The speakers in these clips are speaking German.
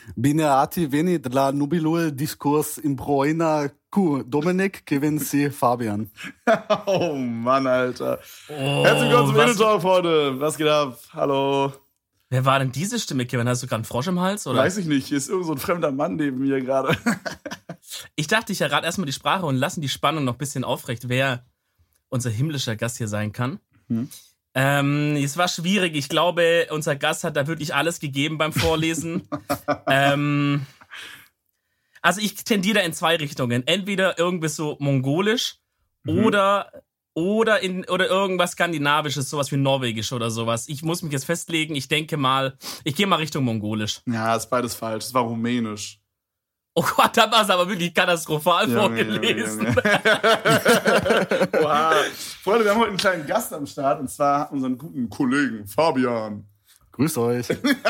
Bineati veni dla nubilul discurs imbroina Q. Dominik, Kevinci, Fabian. Oh Mann, Alter. Herzlich willkommen zum Innentalk, Freunde. Was geht ab? Hallo. Wer war denn diese Stimme, Kevin? Hast du gerade einen Frosch im Hals? Oder? Weiß ich nicht. Hier ist irgend so ein fremder Mann neben mir gerade. Ich dachte, ich errate erstmal die Sprache und lassen die Spannung noch ein bisschen aufrecht, wer unser himmlischer Gast hier sein kann. Es war schwierig. Ich glaube, unser Gast hat da wirklich alles gegeben beim Vorlesen. Also ich tendiere in zwei Richtungen. Entweder irgendwie so mongolisch oder irgendwas Skandinavisches, sowas wie Norwegisch oder sowas. Ich muss mich jetzt festlegen. Ich denke mal, ich gehe mal Richtung mongolisch. Ja, ist beides falsch. Es war rumänisch. Oh Gott, da war es aber wirklich katastrophal vorgelesen. Wow. Freunde, wir haben heute einen kleinen Gast am Start, und zwar unseren guten Kollegen Fabian. Grüßt euch.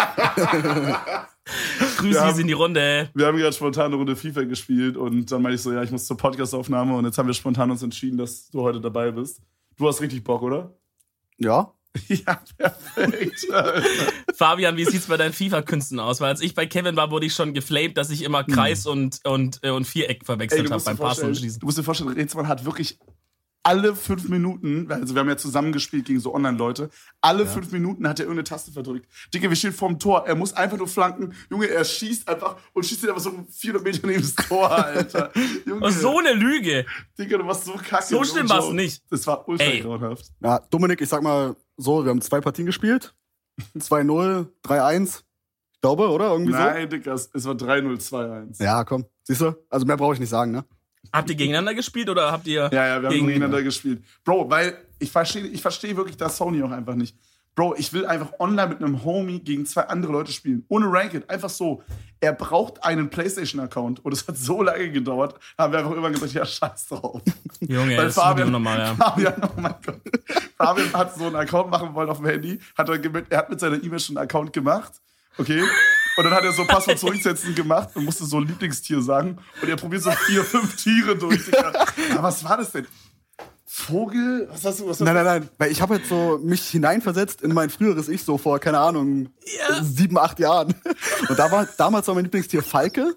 Grüße in die Runde. Wir haben gerade spontan eine Runde FIFA gespielt und dann meinte ich so, ja, ich muss zur Podcastaufnahme, und jetzt haben wir spontan uns entschieden, dass du heute dabei bist. Du hast richtig Bock, oder? Ja. Ja, perfekt. Fabian, wie sieht's bei deinen FIFA-Künsten aus? Weil als ich bei Kevin war, wurde ich schon geflamed, dass ich immer Kreis und Viereck verwechselt habe beim Passen und Schießen. Du musst dir vorstellen, Rätselmann hat wirklich alle 5 Minuten, also wir haben ja zusammen gespielt gegen so Online-Leute, alle 5 Minuten hat er irgendeine Taste verdrückt. Digga, wir stehen vorm Tor, er muss einfach nur flanken. Junge, er schießt einfach und schießt ihn einfach so 400 Meter neben das Tor, Alter. Junge, so eine Lüge. Digga, du warst so kacke. So schlimm war's nicht. Das war ultra grauenhaft. Ja, Dominik, ich sag mal so, wir haben 2 Partien gespielt. 2-0, 3-1. Ich glaube, oder? Irgendwie so? Nein, Digga, es war 3-0, 2-1. Ja, komm. Siehst du? Also mehr brauche ich nicht sagen, ne? Habt ihr gegeneinander gespielt oder habt ihr... Ja, wir haben gegeneinander gespielt. Bro, weil ich verstehe wirklich das Sony auch einfach nicht. Bro, ich will einfach online mit einem Homie gegen 2 andere Leute spielen. Ohne Ranked, einfach so. Er braucht einen PlayStation-Account. Und es hat so lange gedauert. Haben wir einfach irgendwann gesagt, ja, scheiß drauf. Junge, weil das Fabian, ist normal, ja. Fabian, oh mein Gott. Fabian hat so einen Account machen wollen auf dem Handy. Er hat mit seiner E-Mail schon einen Account gemacht. Okay? Und dann hat er so Passwort zurücksetzen gemacht und musste so ein Lieblingstier sagen. Und er probiert so 4, 5 Tiere durch. Aber was war das denn? Vogel? Was hast du? Nein. Weil ich habe jetzt so mich hineinversetzt in mein früheres Ich, so vor, keine Ahnung, 7, 8 Jahren. Und damals war mein Lieblingstier Falke.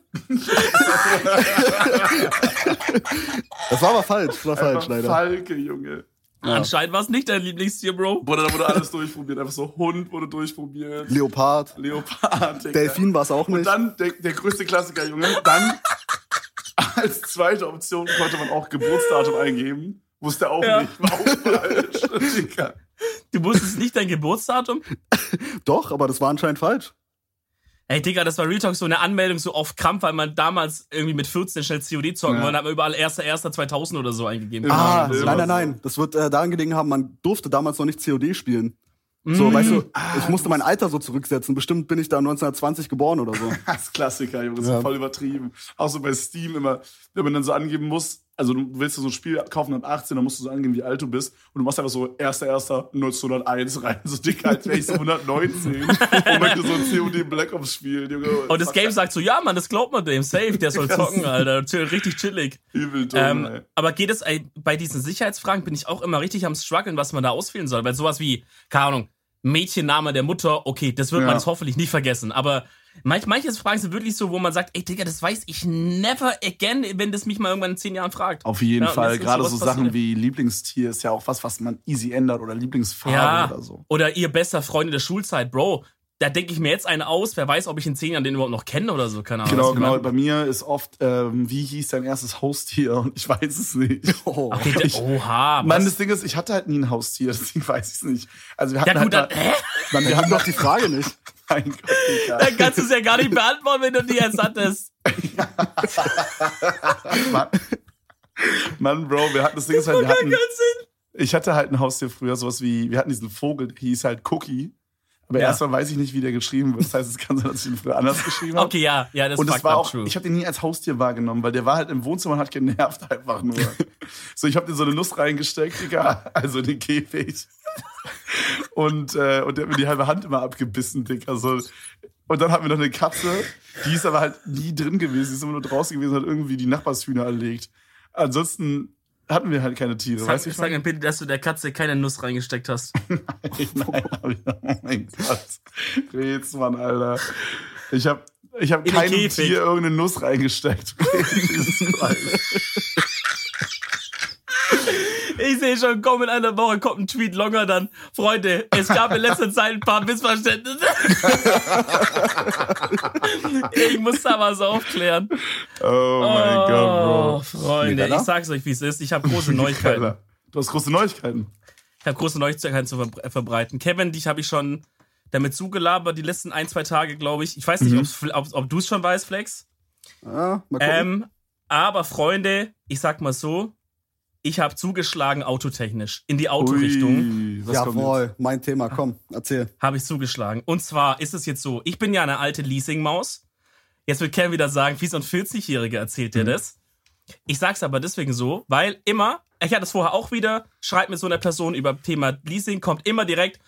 Das war aber falsch. Das war falsch, leider. Falke, Junge. Ja. Anscheinend war es nicht dein Lieblingstier, Bro. Bruder, da wurde alles durchprobiert. Einfach so Hund wurde durchprobiert. Leopard. Digga. Delfin war es auch nicht. Und dann der größte Klassiker, Junge. Dann als zweite Option konnte man auch Geburtsdatum eingeben. Wusste auch nicht. War auch falsch. Digga. Du wusstest nicht dein Geburtsdatum? Doch, aber das war anscheinend falsch. Ey, Digga, das war Real Talk, so eine Anmeldung so auf Krampf, weil man damals irgendwie mit 14 schnell COD zocken wollte, hat man überall 1.1.2000 oder so eingegeben. Nein. Das wird daran gelegen haben, man durfte damals noch nicht COD spielen. So, weißt du, ich musste mein Alter so zurücksetzen. Bestimmt bin ich da 1920 geboren oder so. Das ist Klassiker, Junge. Das ist voll übertrieben. Auch so bei Steam immer, wenn man dann so angeben muss, also du willst so ein Spiel kaufen ab 18, dann musst du so angeben, wie alt du bist. Und du machst einfach so 1.1.1901 rein. So dick, als wäre ich so 119. Und möchte so ein COD Black Ops spielen, Junge. Und das Game sagt so, ja, Mann, das glaubt man dem. Safe, der soll zocken, Alter. Richtig chillig. Übel dumm, ey. Aber geht es, bei diesen Sicherheitsfragen bin ich auch immer richtig am struggeln, was man da auswählen soll. Weil sowas wie, keine Ahnung, Mädchenname der Mutter, okay, das wird man jetzt hoffentlich nicht vergessen. Aber manche Fragen sind wirklich so, wo man sagt, ey, Digga, das weiß ich never again, wenn das mich mal irgendwann in 10 Jahren fragt. Auf jeden Fall. Gerade so Sachen wie Lieblingstier ist ja auch was man easy ändert, oder Lieblingsfarbe oder so. Oder ihr bester Freund in der Schulzeit, Bro. Da denke ich mir jetzt einen aus, wer weiß, ob ich in 10 Jahren den überhaupt noch kenne oder so, keine Ahnung. Genau. Bei mir ist oft, wie hieß dein erstes Haustier? Und ich weiß es nicht. Okay, oha. Mann, das Ding ist, ich hatte halt nie ein Haustier, deswegen weiß ich es nicht. Also wir hatten wir hatten doch die Frage nicht. Mein Gott, Digga. Dann kannst du es ja gar nicht beantworten, wenn du die jetzt hattest. Mann, Bro, wir hatten das Ding ist halt, ich hatte halt ein Haustier früher, sowas wie, wir hatten diesen Vogel, der hieß halt Cookie. Aber erstmal weiß ich nicht, wie der geschrieben wird. Das heißt, es kann sein, dass ich ihn früher anders geschrieben habe. Okay, ja, das und das war auch true. Ich habe den nie als Haustier wahrgenommen, weil der war halt im Wohnzimmer und hat genervt einfach nur. So, ich habe den so eine Nuss reingesteckt, Digga, also in den Käfig. Und der hat mir die halbe Hand immer abgebissen, Digga. So. Und dann hatten wir noch eine Katze, die ist aber halt nie drin gewesen, die ist immer nur draußen gewesen und hat irgendwie die Nachbarshühner erlegt. Ansonsten hatten wir halt keine Tiere. Sag mir bitte, dass du der Katze keine Nuss reingesteckt hast. Nein, oh mein Gott. Rätsmann, Alter. Ich hab Ich habe In den keinem Käfig. Tier irgendeine Nuss reingesteckt. Ich sehe schon, komm, in einer Woche kommt ein Tweet longer dann. Freunde, es gab in letzter Zeit ein paar Missverständnisse. Ich muss da was aufklären. Oh mein Gott, Bro. Freunde, Mega, ich sag's euch, wie es ist. Ich habe große Neuigkeiten. Alter, du hast große Neuigkeiten. Ich habe große Neuigkeiten zu verbreiten. Kevin, dich habe ich schon damit zugelabert, die letzten 1-2 Tage, glaube ich. Ich weiß nicht, ob du es schon weißt, Flex. Ja, mal gucken. Aber Freunde, ich sag mal so, ich habe zugeschlagen autotechnisch. In die Autorichtung Ui, was kommt Jawohl, mein Thema, komm, erzähl. habe ich zugeschlagen. Und zwar ist es jetzt so, ich bin ja eine alte Leasingmaus. Jetzt wird Kevin wieder sagen, wie so ein 40-Jähriger erzählt dir das. Ich sag's aber deswegen so, weil immer, ich hatte das vorher auch wieder, schreibt mit so einer Person über Thema Leasing, kommt immer direkt,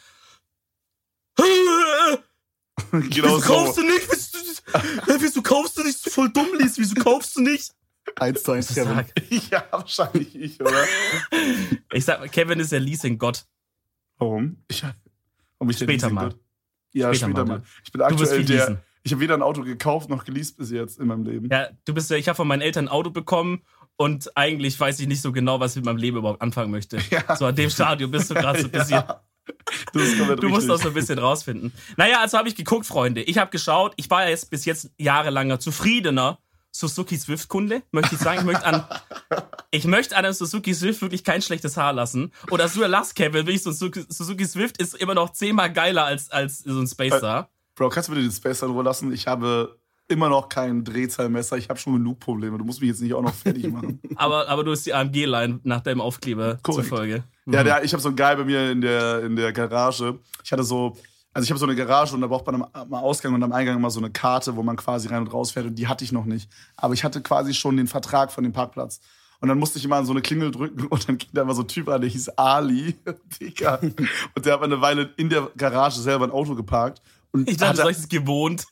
jetzt? Genau wieso kaufst so. du nicht? Wieso kaufst du nicht? Das ist voll dumm, Lies. Wieso kaufst du nicht? 1:1, Kevin. Sag, Ja, wahrscheinlich ich, oder? ich sag, Kevin ist der Leasing-Gott. Warum? Warum ich Später mal. Gott? Ja, später mal. Ich bin Du bist aktuell wie leasen. ich habe weder ein Auto gekauft noch geleast bis jetzt in meinem Leben. Ja, ich habe von meinen Eltern ein Auto bekommen und eigentlich weiß ich nicht so genau, was ich mit meinem Leben überhaupt anfangen möchte. Ja. So an dem Stadium bist du gerade so ein bisschen. Ja. Das ist komplett Du musst richtig. das so ein bisschen rausfinden. Naja, also habe ich geguckt, Freunde. Ich habe geschaut. Ich war jetzt bis jetzt jahrelanger zufriedener Suzuki Swift-Kunde, möchte ich sagen. Ich möchte an einem Suzuki Swift wirklich kein schlechtes Haar lassen. Oder so lass, Kevin, will ich so ein Suzuki Swift ist immer noch 10-mal geiler als so ein Space Star. Bro, kannst du bitte den Space in Ruhe lassen? Ich habe immer noch kein Drehzahlmesser. Ich habe schon genug Probleme. Du musst mich jetzt nicht auch noch fertig machen. Aber du hast die AMG-Line nach deinem Aufkleber Korrekt. zufolge. Ja, ich habe so einen Guy bei mir in der Garage. Ich habe so eine Garage und da braucht man am Ausgang und am Eingang immer so eine Karte, wo man quasi rein und raus fährt und die hatte ich noch nicht. Aber ich hatte quasi schon den Vertrag von dem Parkplatz. Und dann musste ich immer an so eine Klingel drücken und dann ging da immer so ein Typ an, der hieß Ali. Digga. Und der hat eine Weile in der Garage selber ein Auto geparkt. Und Ich dachte, du sagst es gewohnt.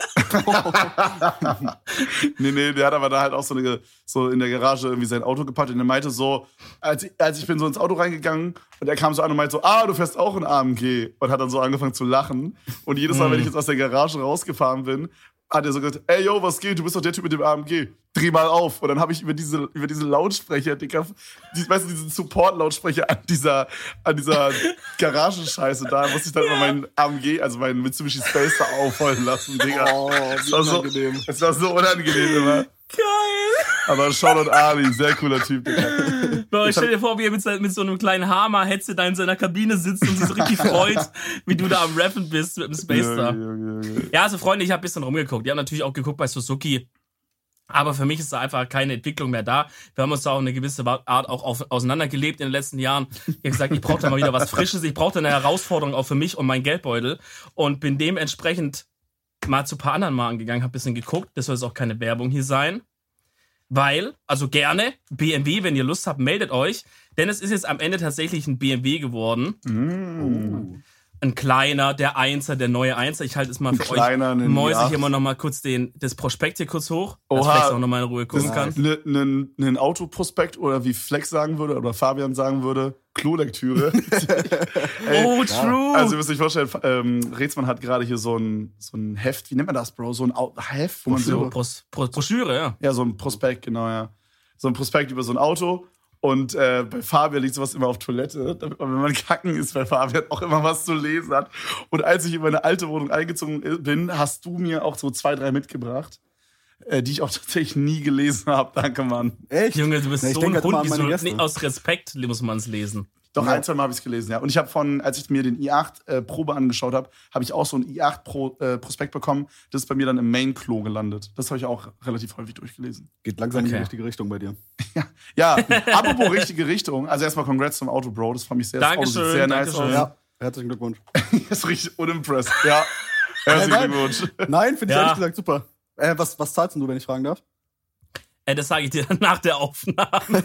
Nee, der hat aber da halt auch so in der Garage irgendwie sein Auto geparkt und er meinte so, als ich bin so ins Auto reingegangen und er kam so an und meinte so, du fährst auch ein AMG und hat dann so angefangen zu lachen und jedes Mal, wenn ich jetzt aus der Garage rausgefahren bin, hat er so gesagt, ey, yo, was geht, du bist doch der Typ mit dem AMG, dreh mal auf. Und dann habe ich über diese Lautsprecher, Digga, weißt du, diesen Support-Lautsprecher an dieser Garagenscheiße, da musste ich dann immer meinen AMG, also meinen Mitsubishi Spacer aufholen lassen, Digga. Oh, Das war so unangenehm. Es war so unangenehm immer. Geil. Aber Shoutout Ali, sehr cooler Typ, Digga. Bro, stell dir vor, wie er mit so einem kleinen Hammer-Headset da in seiner Kabine sitzt und sich so richtig freut, wie du da am Rappen bist mit dem Space Star. Junge. Ja, also Freunde, ich habe ein bisschen rumgeguckt. Ich habe natürlich auch geguckt bei Suzuki. Aber für mich ist da einfach keine Entwicklung mehr da. Wir haben uns da auch eine gewisse Art auch auseinandergelebt in den letzten Jahren. Ich habe gesagt, ich brauche da mal wieder was Frisches. Ich brauche da eine Herausforderung auch für mich und meinen Geldbeutel. Und bin dementsprechend mal zu ein paar anderen Marken gegangen, habe ein bisschen geguckt. Das soll jetzt auch keine Werbung hier sein. Weil, also gerne, BMW, wenn ihr Lust habt, meldet euch. Denn es ist jetzt am Ende tatsächlich ein BMW geworden. Ein kleiner, der Einser, der neue Einser. Ich halte es mal für euch. Mäuse ich immer noch mal kurz das Prospekt hier kurz hoch, dass Oha. Flex auch noch mal in Ruhe gucken kann. Ein Autoprospekt oder wie Flex sagen würde oder Fabian sagen würde, Klolektüre. Oh, true. Also ihr müsst euch vorstellen, Rätsmann hat gerade hier so ein Heft, wie nennt man das, Bro? So ein Heft, wo man so... Broschüre, ja. Ja, so ein Prospekt, genau, ja. So ein Prospekt über so ein Auto. Und bei Fabian liegt sowas immer auf Toilette, damit man, wenn man kacken ist, bei Fabian auch immer was zu lesen hat. Und als ich in meine alte Wohnung eingezogen bin, hast du mir auch so 2, 3 mitgebracht, die ich auch tatsächlich nie gelesen habe. Danke, Mann. Echt? Junge, du bist Ja, ich so denk ein halt immer Hund. an meine Wieso, Gäste. nee, aus Respekt muss man es lesen. Doch, Ja. 1, 2 Mal habe ich es gelesen, ja. Und ich habe als ich mir den i8 Probe angeschaut habe, habe ich auch so ein i8 Prospekt bekommen. Das ist bei mir dann im Main-Klo gelandet. Das habe ich auch relativ häufig durchgelesen. Geht langsam in die Okay. richtige Richtung bei dir. Ja, apropos richtige Richtung. Also erstmal Congrats zum Auto, Bro. Das fand mich sehr, das Auto sieht Dankeschön, sehr nice Dankeschön. aus. Ja, herzlichen Glückwunsch. Das ist richtig unimpressed. Ja, herzlichen Nein. Glückwunsch. Nein, finde ich Ja. ehrlich gesagt super. Was zahlst denn du, wenn ich fragen darf? Das sage ich dir nach der Aufnahme.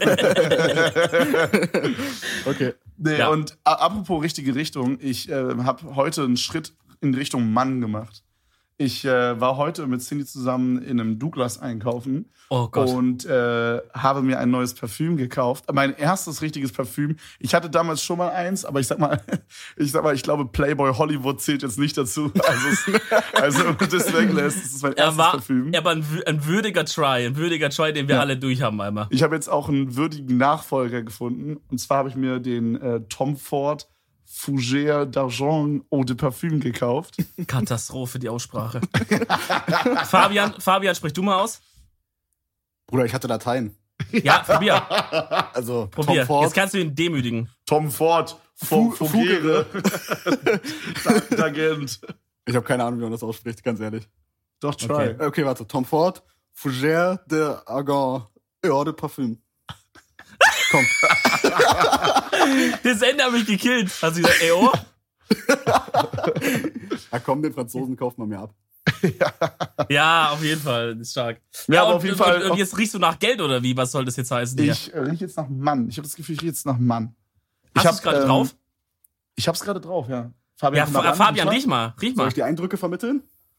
Okay. Nee, Ja. und apropos richtige Richtung, ich habe heute einen Schritt in Richtung Mann gemacht. Ich war heute mit Cindy zusammen in einem Douglas einkaufen. Oh Gott. Und habe mir ein neues Parfüm gekauft. Mein erstes richtiges Parfüm. Ich hatte damals schon mal eins, aber ich sag mal, ich glaube, Playboy Hollywood zählt jetzt nicht dazu. Also das weglässt. Das ist mein erstes Parfüm. Er war ein würdiger Try, den wir alle durch haben einmal. Ich habe jetzt auch einen würdigen Nachfolger gefunden. Und zwar habe ich mir den Tom Ford Fougère d'Argent Eau de Parfum gekauft. Katastrophe, die Aussprache. Fabian, sprich du mal aus. Bruder, ich hatte Latein. Ja, probier. Also, Probier. Tom Ford. Jetzt kannst du ihn demütigen. Tom Ford Fougère d'Argent. Ich habe keine Ahnung, wie man das ausspricht, ganz ehrlich. Doch, try. Okay, warte. Tom Ford, Fougère d'Argent Eau de Parfum. Komm. Das Ende hat mich gekillt. Hast du gesagt, ey, oh? Ja, komm, den Franzosen kauft man mir ab. Ja, auf jeden Fall. Ist stark. Ja, aber auf jeden Fall. Und jetzt riechst du nach Geld oder wie? Was soll das jetzt heißen? Hier? Ich rieche jetzt nach Mann. Ich habe das Gefühl, ich rieche jetzt nach Mann. Hast du es gerade drauf? Ich hab's gerade drauf, ja. Fabian, riech mal. Soll ich die Eindrücke vermitteln?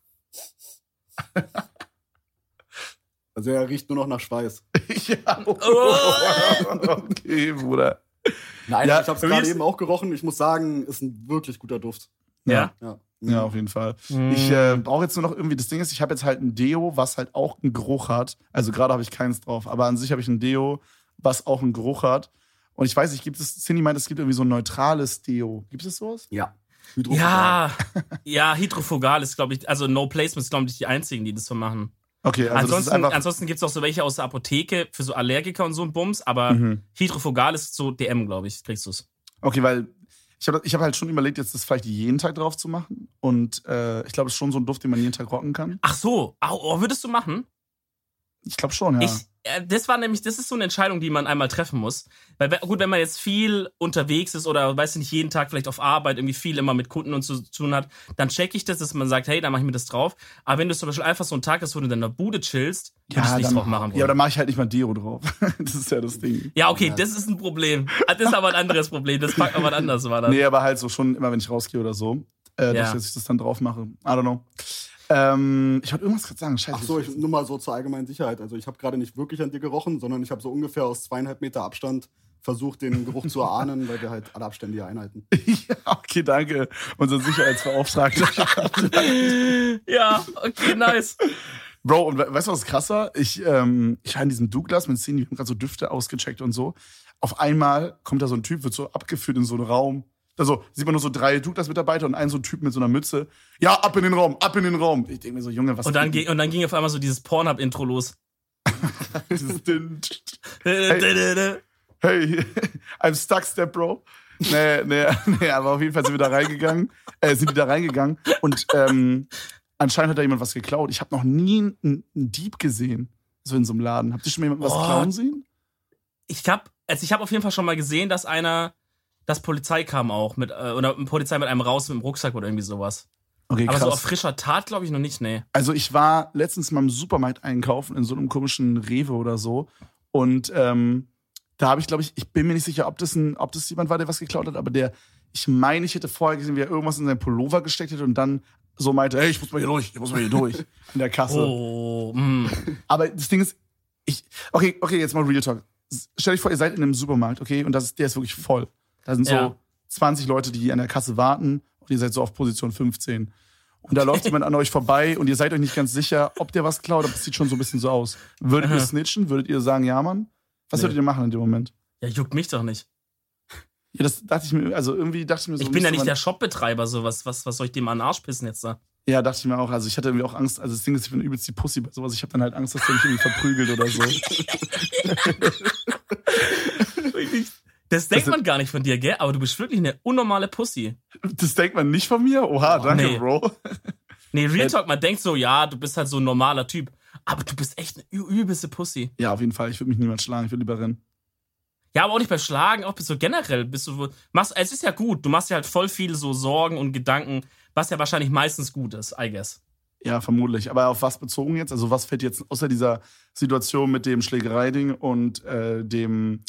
Also er riecht nur noch nach Schweiß. Ja. Okay, Bruder. Nein, Ja, ich habe es gerade eben auch gerochen. Ich muss sagen, ist ein wirklich guter Duft. Ja. Ja, auf jeden Fall. Ich brauche jetzt nur noch irgendwie, das Ding ist, ich habe jetzt halt ein Deo, was halt auch einen Geruch hat. Also gerade habe ich keins drauf, aber an sich habe ich ein Deo, was auch einen Geruch hat. Und ich weiß nicht, Cindy meint, es gibt irgendwie so ein neutrales Deo. Gibt es sowas? Ja. Ja, Hydrofugal ist, glaube ich, also No Placement ist, glaube ich, die einzigen, die das so machen. Okay, also ansonsten gibt es auch so welche aus der Apotheke für so Allergiker und so ein Bums, aber Hydrofugal ist so DM, glaube ich, kriegst du es. Okay, weil ich hab halt schon überlegt, jetzt das vielleicht jeden Tag drauf zu machen. Und ich glaube, es ist schon so ein Duft, den man jeden Tag rocken kann. Ach so, würdest du machen? Ich glaube schon, ja. Das ist so eine Entscheidung, die man einmal treffen muss. Weil, gut, wenn man jetzt viel unterwegs ist oder, weißt du, nicht jeden Tag vielleicht auf Arbeit irgendwie viel immer mit Kunden und zu tun hat, dann check ich das, dass man sagt, hey, dann mach ich mir das drauf. Aber wenn du zum Beispiel einfach so einen Tag hast, wo du in deiner Bude chillst, würde ich nichts drauf machen wollen. Ja, aber dann mache ich halt nicht mal Deo drauf. Das ist ja das Ding. Ja, okay, das ist ein Problem. Das ist aber ein anderes Problem. Das packt aber anders, war das. Nee, aber halt so schon immer, wenn ich rausgehe oder so, dass ich das dann drauf mache. I don't know. Ich wollte irgendwas gerade sagen. Scheiße. Ach so, nur mal so zur allgemeinen Sicherheit. Also ich habe gerade nicht wirklich an dir gerochen, sondern ich habe so ungefähr aus 2,5 Meter Abstand versucht, den Geruch zu erahnen, weil wir halt alle Abstände hier einhalten. Ja, okay, danke. Unser Sicherheitsbeauftragter. Ja, okay, nice. Bro, und weißt du, was krass war? Ich war in diesem Douglas mit Cindy, wir haben gerade so Düfte ausgecheckt und so. Auf einmal kommt da so ein Typ, wird so abgeführt in so einen Raum. Also sieht man nur so 3 Douglas-Mitarbeiter und einen so Typ mit so einer Mütze. Ja, ab in den Raum, ab in den Raum. Ich denke mir so, Junge, was... Und dann ging auf einmal so dieses Pornhub-Intro los. Hey, I'm stuck, Step Bro. Nee, aber auf jeden Fall sind die da reingegangen und anscheinend hat da jemand was geklaut. Ich habe noch nie einen Dieb gesehen, so in so einem Laden. Habt ihr schon mal jemanden was klauen sehen? Ich habe auf jeden Fall schon mal gesehen, dass Polizei kam auch oder Polizei mit einem raus mit dem Rucksack oder irgendwie sowas. Okay, krass. Aber so auf frischer Tat glaube ich noch nicht, nee. Also ich war letztens mal im Supermarkt einkaufen, in so einem komischen Rewe oder so. Und da habe ich, glaube ich bin mir nicht sicher, ob das jemand war, der was geklaut hat, aber ich hätte vorher gesehen, wie er irgendwas in seinen Pullover gesteckt hätte und dann so meinte, hey, ich muss mal hier durch in der Kasse. Oh, Aber das Ding ist, okay, jetzt mal Real Talk. Stell dich vor, ihr seid in einem Supermarkt, okay, und der ist wirklich voll. Da sind so 20 Leute, die an der Kasse warten und ihr seid so auf Position 15. Und da läuft jemand an euch vorbei und ihr seid euch nicht ganz sicher, ob der was klaut, aber es sieht schon so ein bisschen so aus. Würdet ihr snitchen? Würdet ihr sagen, ja, Mann? Was würdet ihr machen in dem Moment? Ja, juckt mich doch nicht. Ja, das dachte ich mir, also irgendwie dachte ich mir so. Ich bin ja nicht der Shopbetreiber, so was soll ich dem an den Arsch pissen jetzt da? Ja, dachte ich mir auch. Also ich hatte irgendwie auch Angst, also das Ding ist, ich bin übelst die Pussy bei sowas. Ich habe dann halt Angst, dass der mich irgendwie verprügelt oder so. Das denkt man gar nicht von dir, gell? Aber du bist wirklich eine unnormale Pussy. Das denkt man nicht von mir? Oha, danke, nee. Bro. Nee, Real Talk, man denkt so, ja, du bist halt so ein normaler Typ. Aber du bist echt eine übelste Pussy. Ja, auf jeden Fall. Ich würde mich niemand schlagen, ich würde lieber rennen. Ja, aber auch nicht beim Schlagen, auch so generell es ist ja gut, du machst ja halt voll viel so Sorgen und Gedanken, was ja wahrscheinlich meistens gut ist, I guess. Ja, vermutlich. Aber auf was bezogen jetzt? Also was fällt jetzt außer dieser Situation mit dem Schlägereiding und dem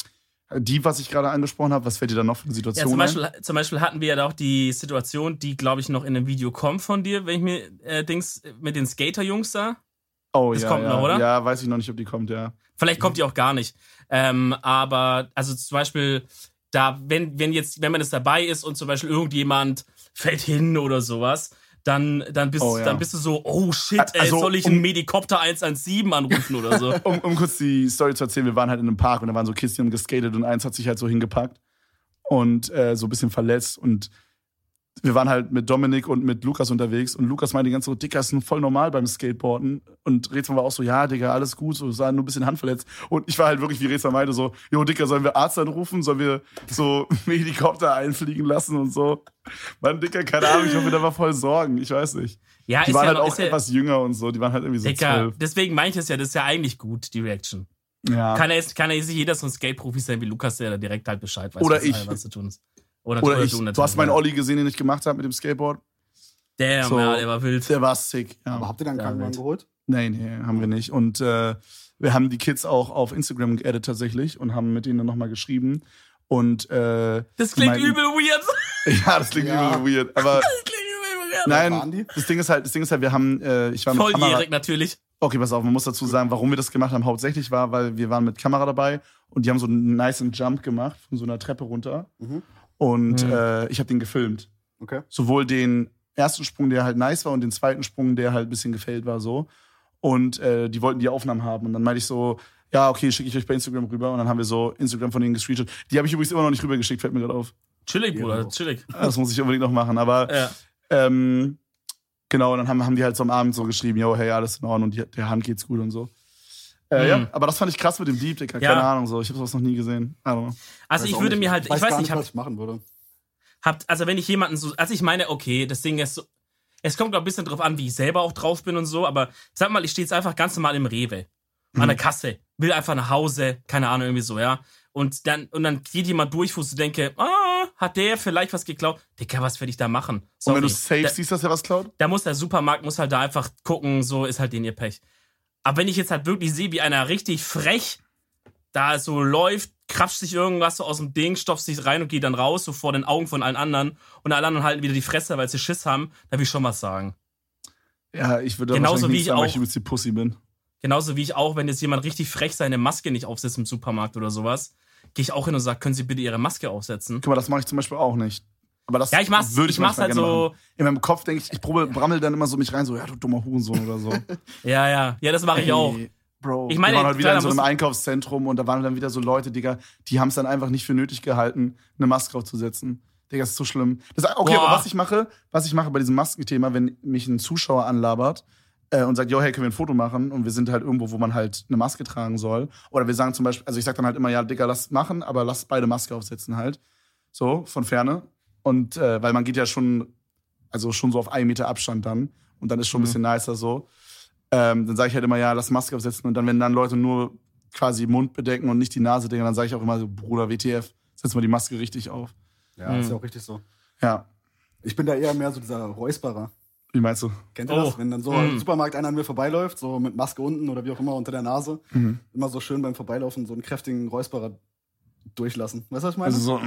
Die, was ich gerade angesprochen habe, was fällt dir da noch für eine Situation ein? Zum Beispiel hatten wir ja auch die Situation, die, glaube ich, noch in einem Video kommt von dir, wenn ich mir mit den Skater-Jungs da. Oh, das ja, kommt noch, oder? Ja, weiß ich noch nicht, ob die kommt, ja. Vielleicht kommt die auch gar nicht. Aber, also zum Beispiel, da, wenn man jetzt dabei ist und zum Beispiel irgendjemand fällt hin oder sowas, dann bist du so, oh shit, also, soll ich einen Medikopter 117 anrufen oder so? um kurz die Story zu erzählen, wir waren halt in einem Park und da waren so Kids, die haben geskatet und eins hat sich halt so hingepackt und so ein bisschen verletzt und wir waren halt mit Dominik und mit Lukas unterwegs und Lukas meinte die ganze Zeit so, Dicker, ist voll normal beim Skateboarden und Rezmann war auch so, ja, Digga, alles gut, so, sah nur ein bisschen handverletzt und ich war halt wirklich, wie Rezmann meinte, so, jo, Dicker, sollen wir Arzt anrufen, sollen wir so Helikopter einfliegen lassen und so. Mann, Dicker, keine Ahnung, ich hoffe, da war voll Sorgen, ich weiß nicht. Ja, die waren halt auch etwas jünger und so, die waren halt irgendwie so Dicker, 12. deswegen meine ich es ja, das ist ja eigentlich gut, die Reaction. Ja. Kann ja jetzt nicht jeder so ein Skate-Profi sein wie Lukas, der da direkt halt Bescheid weiß, Oder was zu tun ist. Oder ich. Du hast meinen Olli gesehen, den ich gemacht habe mit dem Skateboard. Der war wild. Der war sick. Ja. Aber habt ihr dann einen Krankenwagen geholt? Nee, haben wir nicht. Und wir haben die Kids auch auf Instagram geaddet tatsächlich und haben mit ihnen nochmal geschrieben. Und das klingt übel weird. Ja, das klingt übel weird. Aber das klingt übel weird. Nein, das Ding ist halt, wir haben, ich war mit volljährig Kamera. Natürlich. Okay, pass auf, man muss dazu sagen, warum wir das gemacht haben, hauptsächlich war, weil wir waren mit Kamera dabei und die haben so einen nice Jump gemacht von so einer Treppe runter. Und ich habe den gefilmt. Okay. Sowohl den ersten Sprung, der halt nice war, und den zweiten Sprung, der halt ein bisschen gefailt war, so. Und die wollten die Aufnahmen haben. Und dann meinte ich so, ja, okay, schicke ich euch bei Instagram rüber. Und dann haben wir so Instagram von denen gescreenshot. Die habe ich übrigens immer noch nicht rübergeschickt, fällt mir gerade auf. Chillig, Bruder, chillig. Das muss ich unbedingt noch machen. Aber genau, und dann haben die halt so am Abend so geschrieben, yo, hey, alles in Ordnung, und der Hand geht's gut und so. Ja, aber das fand ich krass mit dem Dieb, Digga. Keine Ahnung, so. Ich habe sowas noch nie gesehen. Also ich würde mir halt, ich weiß nicht, was ich machen würde. Also wenn ich jemanden so, also ich meine, okay, das Ding ist so, es kommt, glaube ich, ein bisschen drauf an, wie ich selber auch drauf bin und so, aber sag mal, ich stehe jetzt einfach ganz normal im Rewe, an der Kasse, will einfach nach Hause, keine Ahnung, irgendwie so, ja. Und dann geht jemand durch, wo du denke, hat der vielleicht was geklaut? Digga, was werde ich da machen? Sorry. Und wenn du safe siehst, dass er was klaut? Da muss der Supermarkt, muss halt da einfach gucken, so ist halt denen ihr Pech. Aber wenn ich jetzt halt wirklich sehe, wie einer richtig frech da so läuft, krapscht sich irgendwas so aus dem Ding, stopft sich rein und geht dann raus, so vor den Augen von allen anderen, und alle anderen halten wieder die Fresse, weil sie Schiss haben, da will ich schon was sagen. Ja, ich würde genauso wie ich sagen, weil ich übelst die Pussy bin. Genauso wie ich auch, wenn jetzt jemand richtig frech seine Maske nicht aufsetzt im Supermarkt oder sowas, gehe ich auch hin und sage, können Sie bitte Ihre Maske aufsetzen? Guck mal, das mache ich zum Beispiel auch nicht. Aber das ich mach's halt so. Machen. In meinem Kopf denke ich brammel dann immer so mich rein, so, ja, du dummer Hurensohn oder so. Ja, das mache ich auch. Bro, ich meine, wir waren heute wieder in so einem Einkaufszentrum und da waren dann wieder so Leute, Digga, die haben es dann einfach nicht für nötig gehalten, eine Maske aufzusetzen. Digga, das ist so schlimm. Okay, aber was ich mache bei diesem Maskenthema, wenn mich ein Zuschauer anlabert und sagt, yo, hey, können wir ein Foto machen? Und wir sind halt irgendwo, wo man halt eine Maske tragen soll. Oder wir sagen zum Beispiel, also ich sag dann halt immer, ja, Digga, lass machen, aber lass beide Maske aufsetzen halt. So, von Ferne. Und weil man geht ja schon so auf 1 Meter Abstand dann. Und dann ist schon ein bisschen nicer so. Dann sage ich halt immer, ja, lass Maske aufsetzen. Und dann, wenn dann Leute nur quasi Mund bedecken und nicht die Nase decken, dann sage ich auch immer so, Bruder, WTF, setz mal die Maske richtig auf. Ja, ist ja auch richtig so. Ja. Ich bin da eher mehr so dieser Räusperer. Wie meinst du? Kennt ihr das? Wenn dann so im Supermarkt einer an mir vorbeiläuft, so mit Maske unten oder wie auch immer unter der Nase, immer so schön beim Vorbeilaufen so einen kräftigen Räusperer durchlassen. Weißt du, was ich meine? Also so,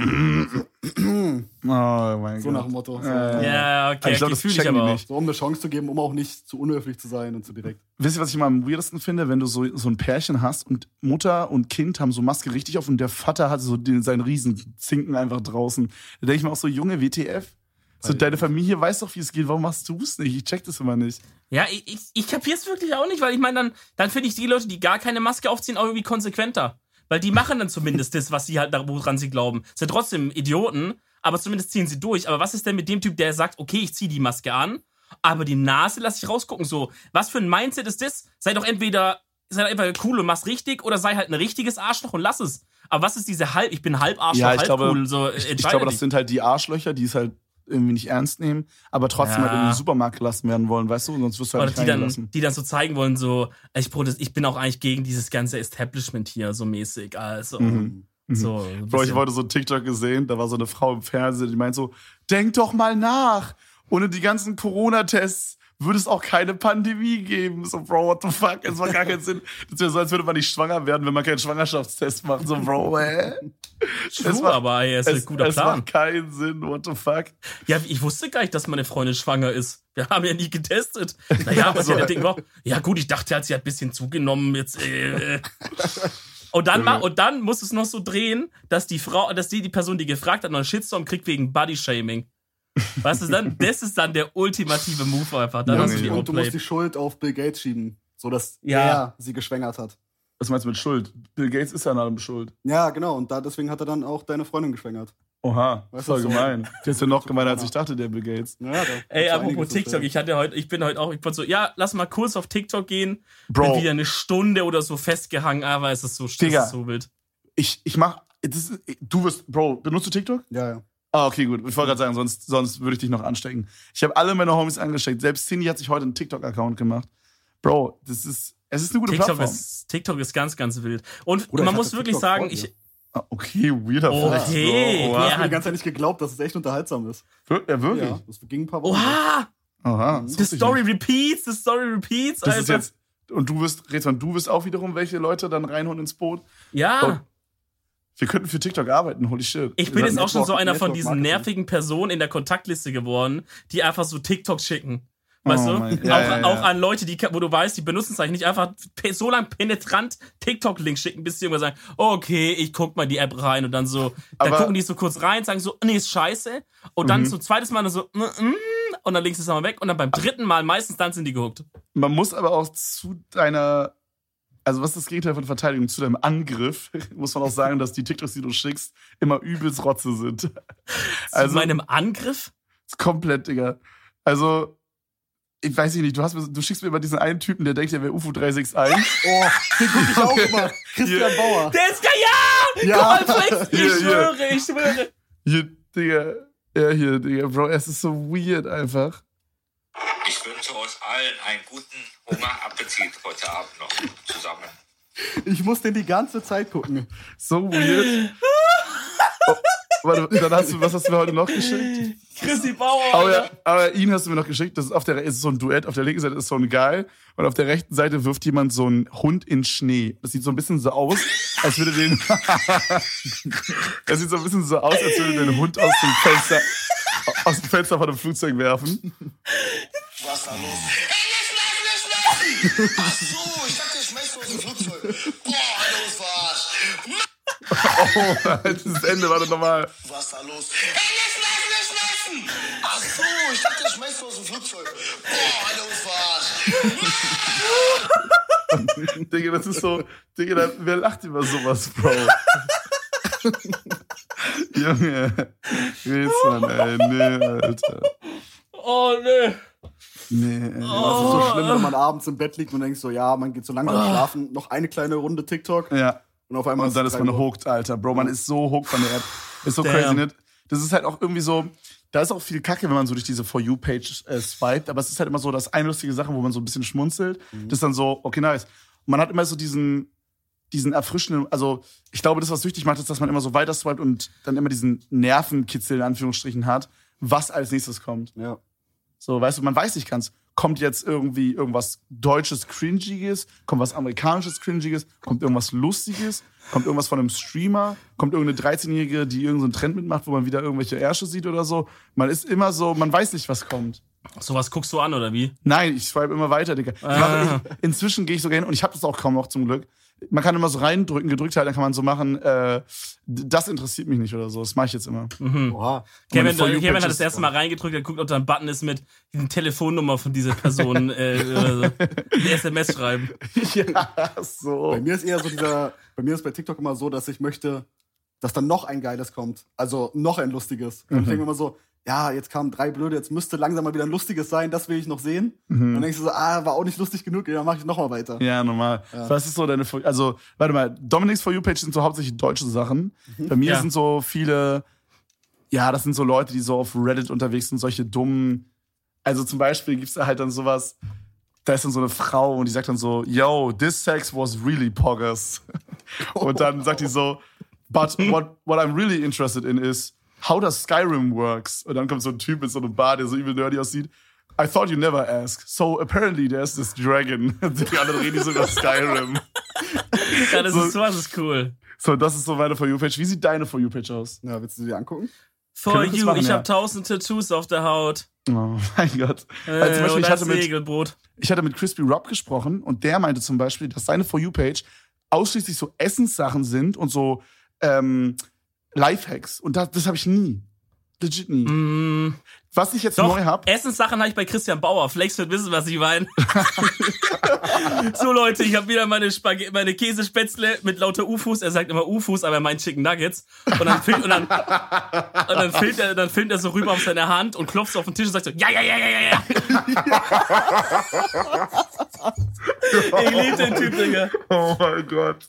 oh mein Gott. So nach dem Motto. So, ja, okay, ich glaube, das fühle ich aber nicht. So, um eine Chance zu geben, um auch nicht zu unhöflich zu sein und zu direkt. Wisst ihr, was ich mal am weirdesten finde? Wenn du so ein Pärchen hast und Mutter und Kind haben so Maske richtig auf und der Vater hat so seinen riesen Zinken einfach draußen. Da denke ich mir auch so, Junge, WTF? So, deine Familie weiß doch, wie es geht. Warum machst du es nicht? Ich check das immer nicht. Ja, ich kapier's wirklich auch nicht, weil ich meine, dann finde ich die Leute, die gar keine Maske aufziehen, auch irgendwie konsequenter. Weil die machen dann zumindest das, was sie halt, woran sie glauben. Sind trotzdem Idioten, aber zumindest ziehen sie durch. Aber was ist denn mit dem Typ, der sagt, okay, ich ziehe die Maske an, aber die Nase lasse ich rausgucken? So, was für ein Mindset ist das? Sei einfach cool und mach's richtig, oder sei halt ein richtiges Arschloch und lass es. Aber was ist diese ich bin halb Arschloch, halb cool? So, ich glaube, das sind halt die Arschlöcher, die es halt irgendwie nicht ernst nehmen, aber trotzdem halt in den Supermarkt gelassen werden wollen, weißt du? Sonst wirst du halt nicht reingelassen. Die dann so zeigen wollen, so, ich bin auch eigentlich gegen dieses ganze Establishment hier, so mäßig. Also, so. Bro, ich wollte so einen TikTok gesehen, da war so eine Frau im Fernsehen, die meint so, denk doch mal nach! Ohne die ganzen Corona-Tests würde es auch keine Pandemie geben. So, Bro, what the fuck? Es macht gar keinen Sinn. Das wäre so, als würde man nicht schwanger werden, wenn man keinen Schwangerschaftstest macht. So, Bro, True, aber ey, ist ein guter es Plan. macht keinen Sinn, what the fuck? Ja, ich wusste gar nicht, dass meine Freundin schwanger ist. Wir haben ja nie getestet. Naja, was ja der Ding war. Ja gut, ich dachte halt, sie hat ein bisschen zugenommen. Jetzt, Und dann muss es noch so drehen, dass die Person, die gefragt hat, noch einen Shitstorm kriegt wegen Bodyshaming. Weißt du, das ist dann der ultimative Move einfach. Dann hast du die und du musst outplayed. die Schuld auf Bill Gates schieben, sodass er sie geschwängert hat. Was meinst du mit Schuld? Bill Gates ist ja an allem schuld. Ja, genau. Und deswegen hat er dann auch deine Freundin geschwängert. Oha, Weißt voll du, so- gemein. Der ist ja noch gemeiner, als ich dachte, der Bill Gates. Ja, da Ey, gibt's apropos einiges zu TikTok, erzählen. ich wollte so, ja, lass mal kurz auf TikTok gehen. Bro. Bin wieder eine Stunde oder so festgehangen, aber es ist so, Digga. so wild. Bro, benutzt du TikTok? Ja. Ah, okay, gut. Ich wollte gerade sagen, sonst würde ich dich noch anstecken. Ich habe alle meine Homies angesteckt. Selbst Cindy hat sich heute einen TikTok-Account gemacht. Bro, es ist eine gute Plattform. TikTok ist ganz, ganz wild. Und Bruder, man ich muss hatte wirklich TikTok sagen, vor dir. Ah, okay, weirder Flex, Okay. Bro. Ich Ja. habe die ganze Zeit nicht geglaubt, dass es echt unterhaltsam ist. Ja, wirklich? Ja, das ging ein paar Wochen. Oha! Aha. The Story repeats, Das Alter. ist jetzt. Und du wirst auch wiederum welche Leute dann reinholen ins Boot. Ja. Wir könnten für TikTok arbeiten, holy shit. Ich bin jetzt auch schon so einer von Network diesen Marketing. nervigen Personen in der Kontaktliste geworden, die einfach so TikTok schicken. Weißt Oh du? mein- ja, Auch an Leute, wo du weißt, die benutzen es eigentlich nicht einfach so lang penetrant TikTok-Links schicken, bis die irgendwann sagen, okay, ich guck mal die App rein und dann so, dann Aber- gucken die so kurz rein, sagen so, nee, ist scheiße. Und dann so zweites Mal so, und dann links ist es mal weg und dann beim dritten Mal, meistens dann sind die gehuckt. Man muss aber auch zu deiner, also was ist das Gegenteil von Verteidigung, zu deinem Angriff, muss man auch sagen, dass die TikToks, die du schickst, immer übelst Rotze sind. Zu Also, meinem Angriff? ist komplett, Digga. Also, ich weiß nicht, du schickst mir immer diesen einen Typen, der denkt, der wäre UFO 361. Oh, den guck ich auch immer. Christian Bauer. Der ist geil! Ja. Cornflakes! Ich Hier, schwöre, ich schwöre. Hier, Digga. Ja, hier, Digga, Bro, es ist so weird einfach. Ich wünsche euch allen einen guten Hungerappetit heute Abend noch zusammen. Ich muss den die ganze Zeit gucken. So weird. Oh, warte, was hast du mir heute noch geschickt? Chrissy Bauer. Aber ihn hast du mir noch geschickt. Das ist so ein Duett. Auf der linken Seite ist so ein Guy und auf der rechten Seite wirft jemand so einen Hund in Schnee. Das sieht so ein bisschen so aus, als würde den. Das sieht so ein bisschen so aus, als würde den Hund aus dem Fenster von einem Flugzeug werfen. Was da los? Ey, lass! Ach so, ich dachte, ich schmeiß aus dem Flugzeug. Boah, Alter, uns verarscht. Oh, das Ende, warte nochmal. Was da los? Ey, lass! Ach so, ich dachte, ich schmeiß aus dem Flugzeug. Boah, Alter, uns verarscht. Digga, das ist so. Digga, wer lacht über sowas, Bro? Junge. Rätsel, ey. Nee, Alter. Oh, nö. Nee, ey. Das ist so schlimm, wenn man abends im Bett liegt und denkt so, ja, man geht so langsam schlafen, noch eine kleine Runde TikTok Ja. und auf einmal Und dann ist man 3 Uhr. hooked, Alter. Bro, man ist so hooked von der App. Ist so Damn. crazy, ne? Das ist halt auch irgendwie so, da ist auch viel Kacke, wenn man so durch diese For You-Page swiped, aber es ist halt immer so, dass eine lustige Sache, wo man so ein bisschen schmunzelt, das ist dann so, okay, nice. Und man hat immer so diesen erfrischenden, also ich glaube, das, was süchtig macht, ist, dass man immer so weiter swiped und dann immer diesen Nervenkitzel in Anführungsstrichen hat, was als nächstes kommt. Ja. So, weißt du, man weiß nicht ganz, kommt jetzt irgendwie irgendwas Deutsches Cringiges, kommt was Amerikanisches Cringiges, kommt irgendwas Lustiges, kommt irgendwas von einem Streamer, kommt irgendeine 13-Jährige, die irgendeinen Trend mitmacht, wo man wieder irgendwelche Ärsche sieht oder so. Man ist immer so, man weiß nicht, was kommt. Sowas guckst du an, oder wie? Nein, ich swipe immer weiter, Digga. Inzwischen gehe ich sogar hin, und ich habe das auch kaum noch zum Glück. Man kann immer so reindrücken, gedrückt halten, dann kann man so machen, das interessiert mich nicht oder so. Das mache ich jetzt immer. Oha. Kevin For You hat Page das ist- erste Mal reingedrückt, er guckt, ob da ein Button ist mit die Telefonnummer von dieser Person, oder so. Eine SMS schreiben. Ja, so. Bei mir ist eher so bei mir ist bei TikTok immer so, dass ich möchte, dass dann noch ein geiles kommt. Also noch ein lustiges. Und ich denke mir immer so, ja, jetzt kamen 3 Blöde, jetzt müsste langsam mal wieder ein lustiges sein, das will ich noch sehen. Und dann denkst du so, war auch nicht lustig genug, ja, dann mach ich noch mal weiter. Ja, normal. Was ist so deine, also, warte mal, Dominics For You-Page sind so hauptsächlich deutsche Sachen. Bei mir Ja. sind so viele, ja, das sind so Leute, die so auf Reddit unterwegs sind, solche dummen, also zum Beispiel gibt's da halt dann sowas, da ist dann so eine Frau und die sagt dann so, yo, this sex was really poggers. Und dann sagt die so, but what I'm really interested in is, how does Skyrim works? Und dann kommt so ein Typ mit so einem Bart, der so übel nerdy aussieht. I thought you never ask. So apparently there's this dragon. Die anderen reden so über Skyrim. Ja, das ist cool. So, das ist so meine For You-Page. Wie sieht deine For You-Page aus? Ja, willst du sie angucken? For Können wir das you, machen, ich ja. habe 1000 Tattoos auf der Haut. Oh mein Gott. Weil zum Beispiel, Und das Segelboot. ich hatte mit Crispy Rob gesprochen und der meinte zum Beispiel, dass seine For You-Page ausschließlich so Essenssachen sind und so Lifehacks. Und das habe ich nie. Legit nie. Was ich jetzt Doch, neu habe. Essenssachen habe ich bei Christian Bauer. Flex wird wissen, was ich meine. So Leute, ich habe wieder meine Käsespätzle mit lauter Ufos. Er sagt immer Ufos, aber er meint Chicken Nuggets. Und dann filmt er so rüber auf seine Hand und klopft so auf den Tisch und sagt so, ja. Ich liebe den Typ, Digga. Oh mein Gott.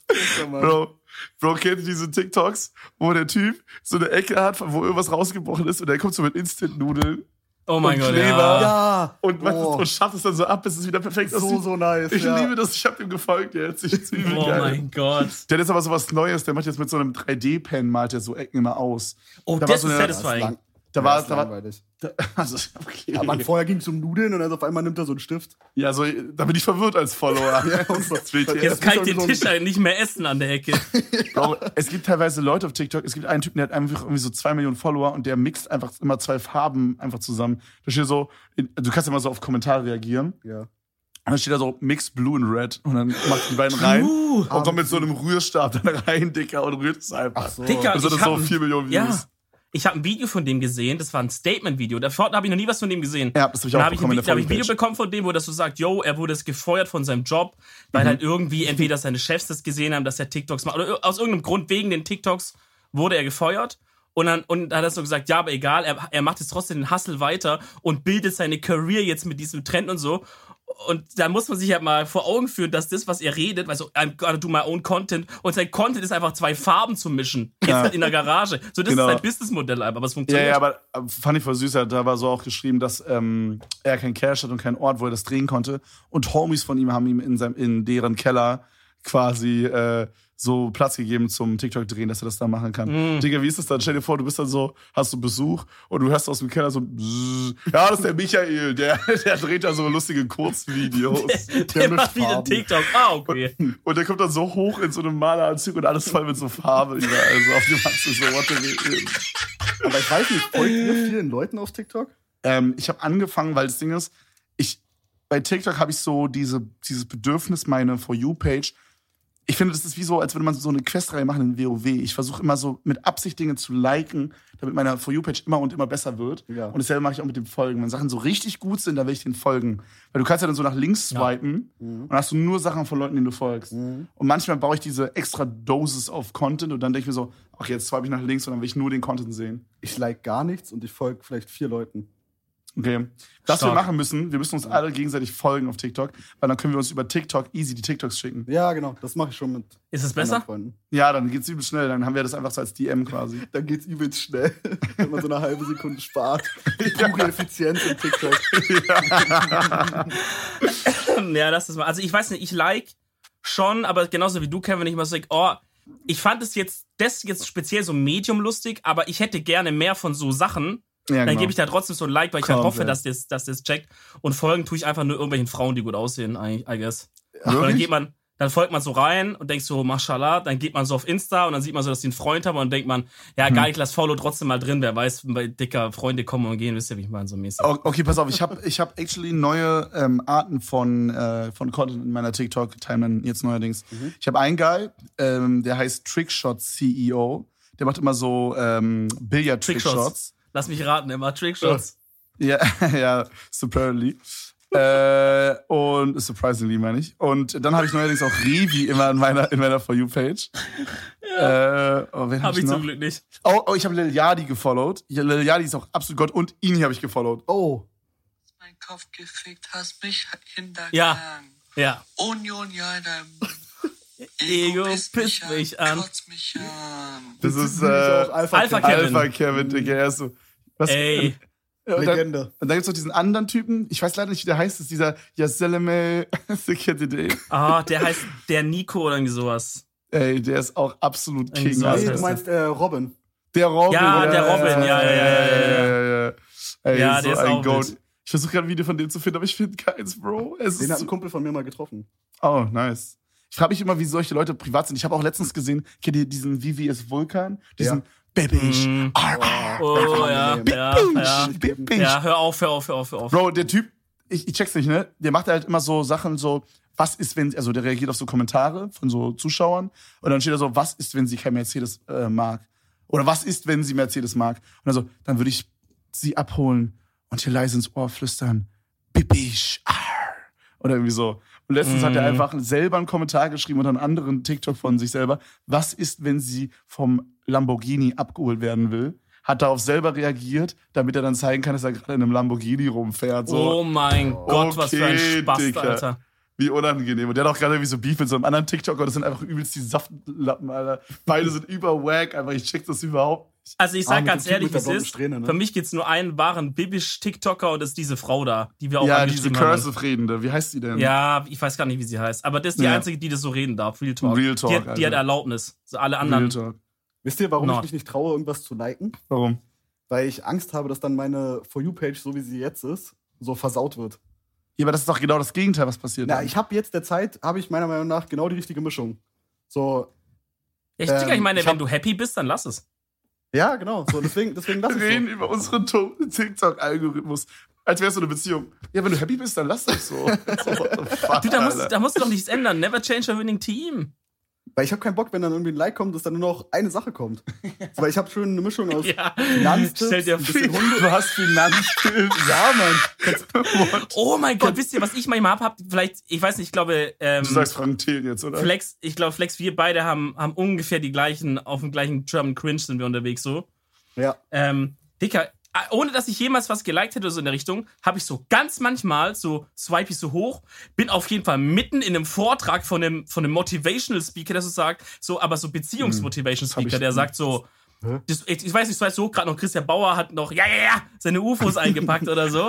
Bro, kennt ihr diese TikToks, wo der Typ so eine Ecke hat, wo irgendwas rausgebrochen ist und der kommt so mit Instant-Nudeln. Oh mein Gott, Kleber. ja. Ja. Und schafft es dann so ab, bis es wieder perfekt aussieht. So nice. Ich ja. liebe das, ich habe ihm gefolgt jetzt. Ich übel Oh geil. mein Gott. Der hat jetzt aber so was Neues, der macht jetzt mit so einem 3D-Pen, malt er so Ecken immer aus. Oh, Da das war so ist eine- satisfying. Da Ja, ist war, langweilig. also, okay. Ja, man, vorher ging es um Nudeln und dann auf einmal nimmt er so einen Stift. Ja, so, da bin ich verwirrt als Follower. und so. Das will ich Jetzt kann ich den Tisch halt nicht mehr essen an der Ecke. Bro, es gibt teilweise Leute auf TikTok, es gibt einen Typen, der hat einfach irgendwie so 2 Millionen Follower und der mixt einfach immer 2 Farben einfach zusammen. Da steht so, du kannst immer so auf Kommentare reagieren. Ja. Und dann steht da so Mix Blue and Red und dann macht die beiden rein und kommt mit so einem Rührstab dann rein, Dicker, und rührt es einfach. Ach so. Dicker, Also das ich hab so 4 Millionen Views. Ja. Ich habe ein Video von dem gesehen, das war ein Statement-Video. Davor habe ich noch nie was von dem gesehen. Ja, das hab ich Dann auch habe ich bekommen in der ein Video For You-Page. bekommen von dem, wo das so sagt, yo, er wurde gefeuert von seinem Job, weil halt irgendwie entweder seine Chefs das gesehen haben, dass er TikToks macht, oder aus irgendeinem Grund wegen den TikToks wurde er gefeuert. Und dann hat er so gesagt, ja, aber egal, er macht jetzt trotzdem den Hustle weiter und bildet seine Career jetzt mit diesem Trend und so. Und da muss man sich halt mal vor Augen führen, dass das, was er redet, also I'm gonna do my own content, und sein Content ist einfach 2 Farben zu mischen. Jetzt halt in der Garage. So, das Genau. ist sein Businessmodell einfach, aber es Ja, funktioniert. ja, aber fand ich voll süß. Da war so auch geschrieben, dass er keinen Cash hat und keinen Ort, wo er das drehen konnte. Und Homies von ihm haben ihm in deren Keller quasi so Platz gegeben zum TikTok-Drehen, dass er das da machen kann. Digga, wie ist das dann? Stell dir vor, du bist dann so, hast du Besuch und du hörst aus dem Keller so bzzz. Ja, das ist der Michael, der dreht da so lustige Kurzvideos. Der mischt macht wieder Farben. TikTok. Ah, okay. Und der kommt dann so hoch in so einem Maleranzug und alles voll mit so Farbe überall. So auf dem Hand so, what the Aber ich weiß nicht, folgt ihr vielen Leuten auf TikTok? Ich habe angefangen, weil das Ding ist, bei TikTok habe ich so dieses Bedürfnis, meine For You-Page. Ich finde, das ist wie so, als würde man so eine Questreihe machen in WoW. Ich versuche immer so mit Absicht Dinge zu liken, damit meine For You-Page immer und immer besser wird. Ja. Und dasselbe mache ich auch mit dem Folgen. Wenn Sachen so richtig gut sind, dann will ich denen folgen. Weil du kannst ja dann so nach links swipen und dann hast du nur Sachen von Leuten, denen du folgst. Und manchmal brauche ich diese extra Dosis auf Content und dann denke ich mir so, ach, jetzt swipe ich nach links und dann will ich nur den Content sehen. Ich like gar nichts und ich folge vielleicht 4 Leuten. Okay. Was Stark. wir machen müssen, wir müssen uns alle gegenseitig folgen auf TikTok, weil dann können wir uns über TikTok easy die TikToks schicken. Ja, genau, das mache ich schon mit Ist es anderen besser? Freunden. Ja, dann geht's übel schnell, dann haben wir das einfach so als DM quasi. Dann geht's übelst schnell, wenn man so eine halbe Sekunde spart. Pure Effizienz in TikTok. Ja, das ist mal. Also ich weiß nicht, ich like schon, aber genauso wie du, Kevin, ich mal so, oh, ich fand das jetzt speziell so medium lustig, aber ich hätte gerne mehr von so Sachen. Ja, Dann gebe ich da trotzdem so ein Like, weil ich halt hoffe, Komplett. dass das checkt. Und folgen tue ich einfach nur irgendwelchen Frauen, die gut aussehen, I guess. Und Wirklich? dann folgt man so rein und denkt so, Mashallah, dann geht man so auf Insta und dann sieht man so, dass die einen Freund haben und dann denkt man, ja geil, ich lass Follow trotzdem mal drin, wer weiß, weil dicker Freunde kommen und gehen, wisst ihr, wie ich meine, so mäßig. Okay, pass auf, ich hab actually neue Arten von Content in meiner TikTok-Timeline jetzt neuerdings. Ich habe einen Guy, der heißt Trickshot CEO, der macht immer so Billard-Trickshots. Lass mich raten, immer Trickshots. Ja, ja, apparently. Und surprisingly meine ich. Und dann habe ich neuerdings auch Revi immer in meiner For You-Page. Wen Hab ich noch? zum Glück nicht. Oh, ich habe Lil Yachty gefollowt. Ja, Lil Yachty ist auch absolut Gott und ihn habe ich gefollowt. Oh, Mein Kopf gefickt, hast mich hintergangen. Ja. Union, ja, in deinem Ego pisst mich an. Kotzt mich an. Das ist Alpha Kevin. Alpha Kevin, Digga. Er ist so, was, Ey. und Legende. dann gibt's noch diesen anderen Typen, ich weiß leider nicht, wie der heißt, das ist dieser Yaseleme Security. Ah, der heißt der Nico oder irgendwie sowas. Ey, der ist auch absolut Irgendwie King. so Nee, heißt Alter. du meinst Robin. Der Robin. Ja, der Robin, ja. Ey, Ja, so der ist ein auch Goat. wild. Ich versuche gerade ein Video von dem zu finden, aber ich finde keins, Bro. Den hat ein Kumpel von mir mal getroffen. Oh, nice. Ich frage mich immer, wie solche Leute privat sind. Ich habe auch letztens gesehen, kennt ihr diesen VVS Vulkan? Diesen Babish. Oh, ja. Babish. Ja, hör auf. Bro, der Typ, ich check's nicht, ne? Der macht halt immer so Sachen so, was ist, wenn, also der reagiert auf so Kommentare von so Zuschauern und dann steht da so, was ist, wenn sie kein Mercedes mag? Oder was ist, wenn sie Mercedes mag? Und dann so, dann würde ich sie abholen und hier leise ins Ohr flüstern, Bibisch, oder irgendwie so. Und letztens hat er einfach selber einen Kommentar geschrieben unter einen anderen TikTok von sich selber, was ist, wenn sie vom Lamborghini abgeholt werden will? Hat darauf selber reagiert, damit er dann zeigen kann, dass er gerade in einem Lamborghini rumfährt. So. Oh mein Gott, was für ein Spaß, Dicker. Alter. Wie unangenehm. Und der hat auch gerade irgendwie so Beef mit so einem anderen TikToker. Das sind einfach übelst die Saftlappen, Alter. Beide sind überwack. Einfach, ich check das überhaupt nicht. Also ich sag ganz ehrlich, wie es ist. Strähne, ne? Für mich gibt's nur einen wahren Bibisch-TikToker und das ist diese Frau da, die wir auch Ja, diese angeschrieben haben. Cursive-Redende. Wie heißt die denn? Ja, ich weiß gar nicht, wie sie heißt. Aber das ist die Ja. einzige, die das so reden darf. Real Talk. Real Talk, die hat Alter. Erlaubnis. So alle anderen. Real Talk. Wisst ihr, warum No. ich mich nicht traue, irgendwas zu liken? Warum? Weil ich Angst habe, dass dann meine For You-Page, so wie sie jetzt ist, so versaut wird. Ja, aber das ist doch genau das Gegenteil, was passiert. Na, dann. ich habe jetzt habe ich meiner Meinung nach genau die richtige Mischung. So, Ich meine, ich wenn hab- du happy bist, dann lass es. ja, genau. So, deswegen lass Wir ich reden so. über unseren TikTok-Algorithmus. Als wär's so eine Beziehung. Ja, wenn du happy bist, dann lass das so. So, what the fuck, Du, Alter. da musst du doch nichts ändern. Never change a winning team. Weil ich habe keinen Bock, wenn dann irgendwie ein Like kommt, dass dann nur noch eine Sache kommt. So, weil ich habe schon eine Mischung aus Ja. Finanztipps, Stell dir ein bisschen vor- Hunde. Du hast Finanztipps. Ja, Mann. Oh mein Gott, wisst ihr, was ich manchmal hab? Vielleicht, ich weiß nicht, ich glaube, Du sagst Frank Thelen jetzt, oder? Flex, wir beide haben ungefähr die gleichen, auf dem gleichen German Cringe sind wir unterwegs so. Ja. Dicker, ohne dass ich jemals was geliked hätte oder so in der Richtung, habe ich so ganz manchmal so swipe ich so hoch, bin auf jeden Fall mitten in einem Vortrag von einem Motivational Speaker, der so sagt, so, aber so Beziehungsmotivation Speaker, der sagt so, ich weiß nicht, so hoch, gerade noch Christian Bauer hat noch, seine UFOs eingepackt oder so.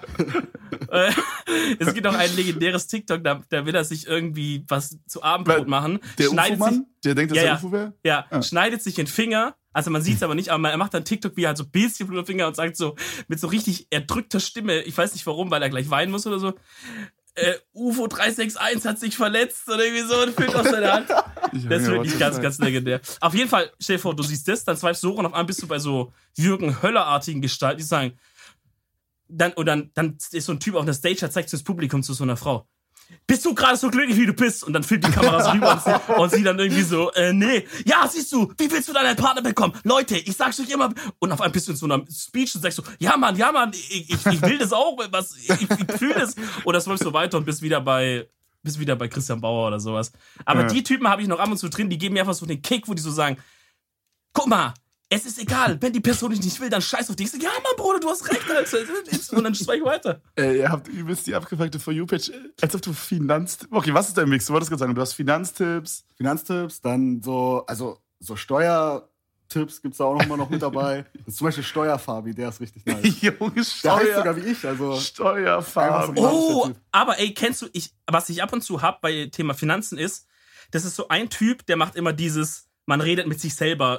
Es gibt noch ein legendäres TikTok, da will er sich irgendwie was zu Abendbrot machen. Der schneidet UFO-Mann? Der denkt, dass Ja, der ja. UFO wäre? Ja, schneidet sich den Finger. Also man sieht es aber nicht, aber er macht dann TikTok, wie er halt so ein bisschen Blut im Finger und sagt so mit so richtig erdrückter Stimme, ich weiß nicht warum, weil er gleich weinen muss oder so, UFO 361 hat sich verletzt oder irgendwie so und filmt aus seiner Hand. Das ist wirklich ganz, ganz legendär. Auf jeden Fall, stell dir vor, du siehst das, dann swipest du hoch und auf einmal bist du bei so Jürgen Höller-artigen Gestalten, die sagen, dann ist so ein Typ auf der Stage, der zeigt das Publikum zu so einer Frau. Bist du gerade so glücklich, wie du bist? Und dann filmt die Kamera so rüber und sie dann irgendwie so, nee. Ja, siehst du, wie willst du deinen Partner bekommen? Leute, ich sag's euch immer. Und auf einmal bist du in so einer Speech und sagst so, ja Mann, ich will das auch, ich fühle das. Und das läuft so weiter und bist wieder bei Christian Bauer oder sowas. Aber die Typen habe ich noch ab und zu drin, die geben mir einfach so den Kick, wo die so sagen, guck mal, es ist egal, wenn die Person dich nicht will, dann scheiß auf dich. Ich sag, ja Mann, Bruder, du hast recht, Alter. Und dann schweig weiter. Ihr habt übelst die abgefuckte For You-Page. Als ob du Okay, was ist dein Mix? Du wolltest gerade sagen, du hast Finanztipps. Finanztipps, dann so Steuertipps gibt's da auch noch mit dabei. Das ist zum Beispiel Steuerfabi, der ist richtig nice. Junge, Der heißt sogar wie ich, also Steuerfarbe. Einfach Oh, aber ey, kennst du, was ich ab und zu hab bei Thema Finanzen ist, das ist so ein Typ, der macht immer dieses, man redet mit sich selber,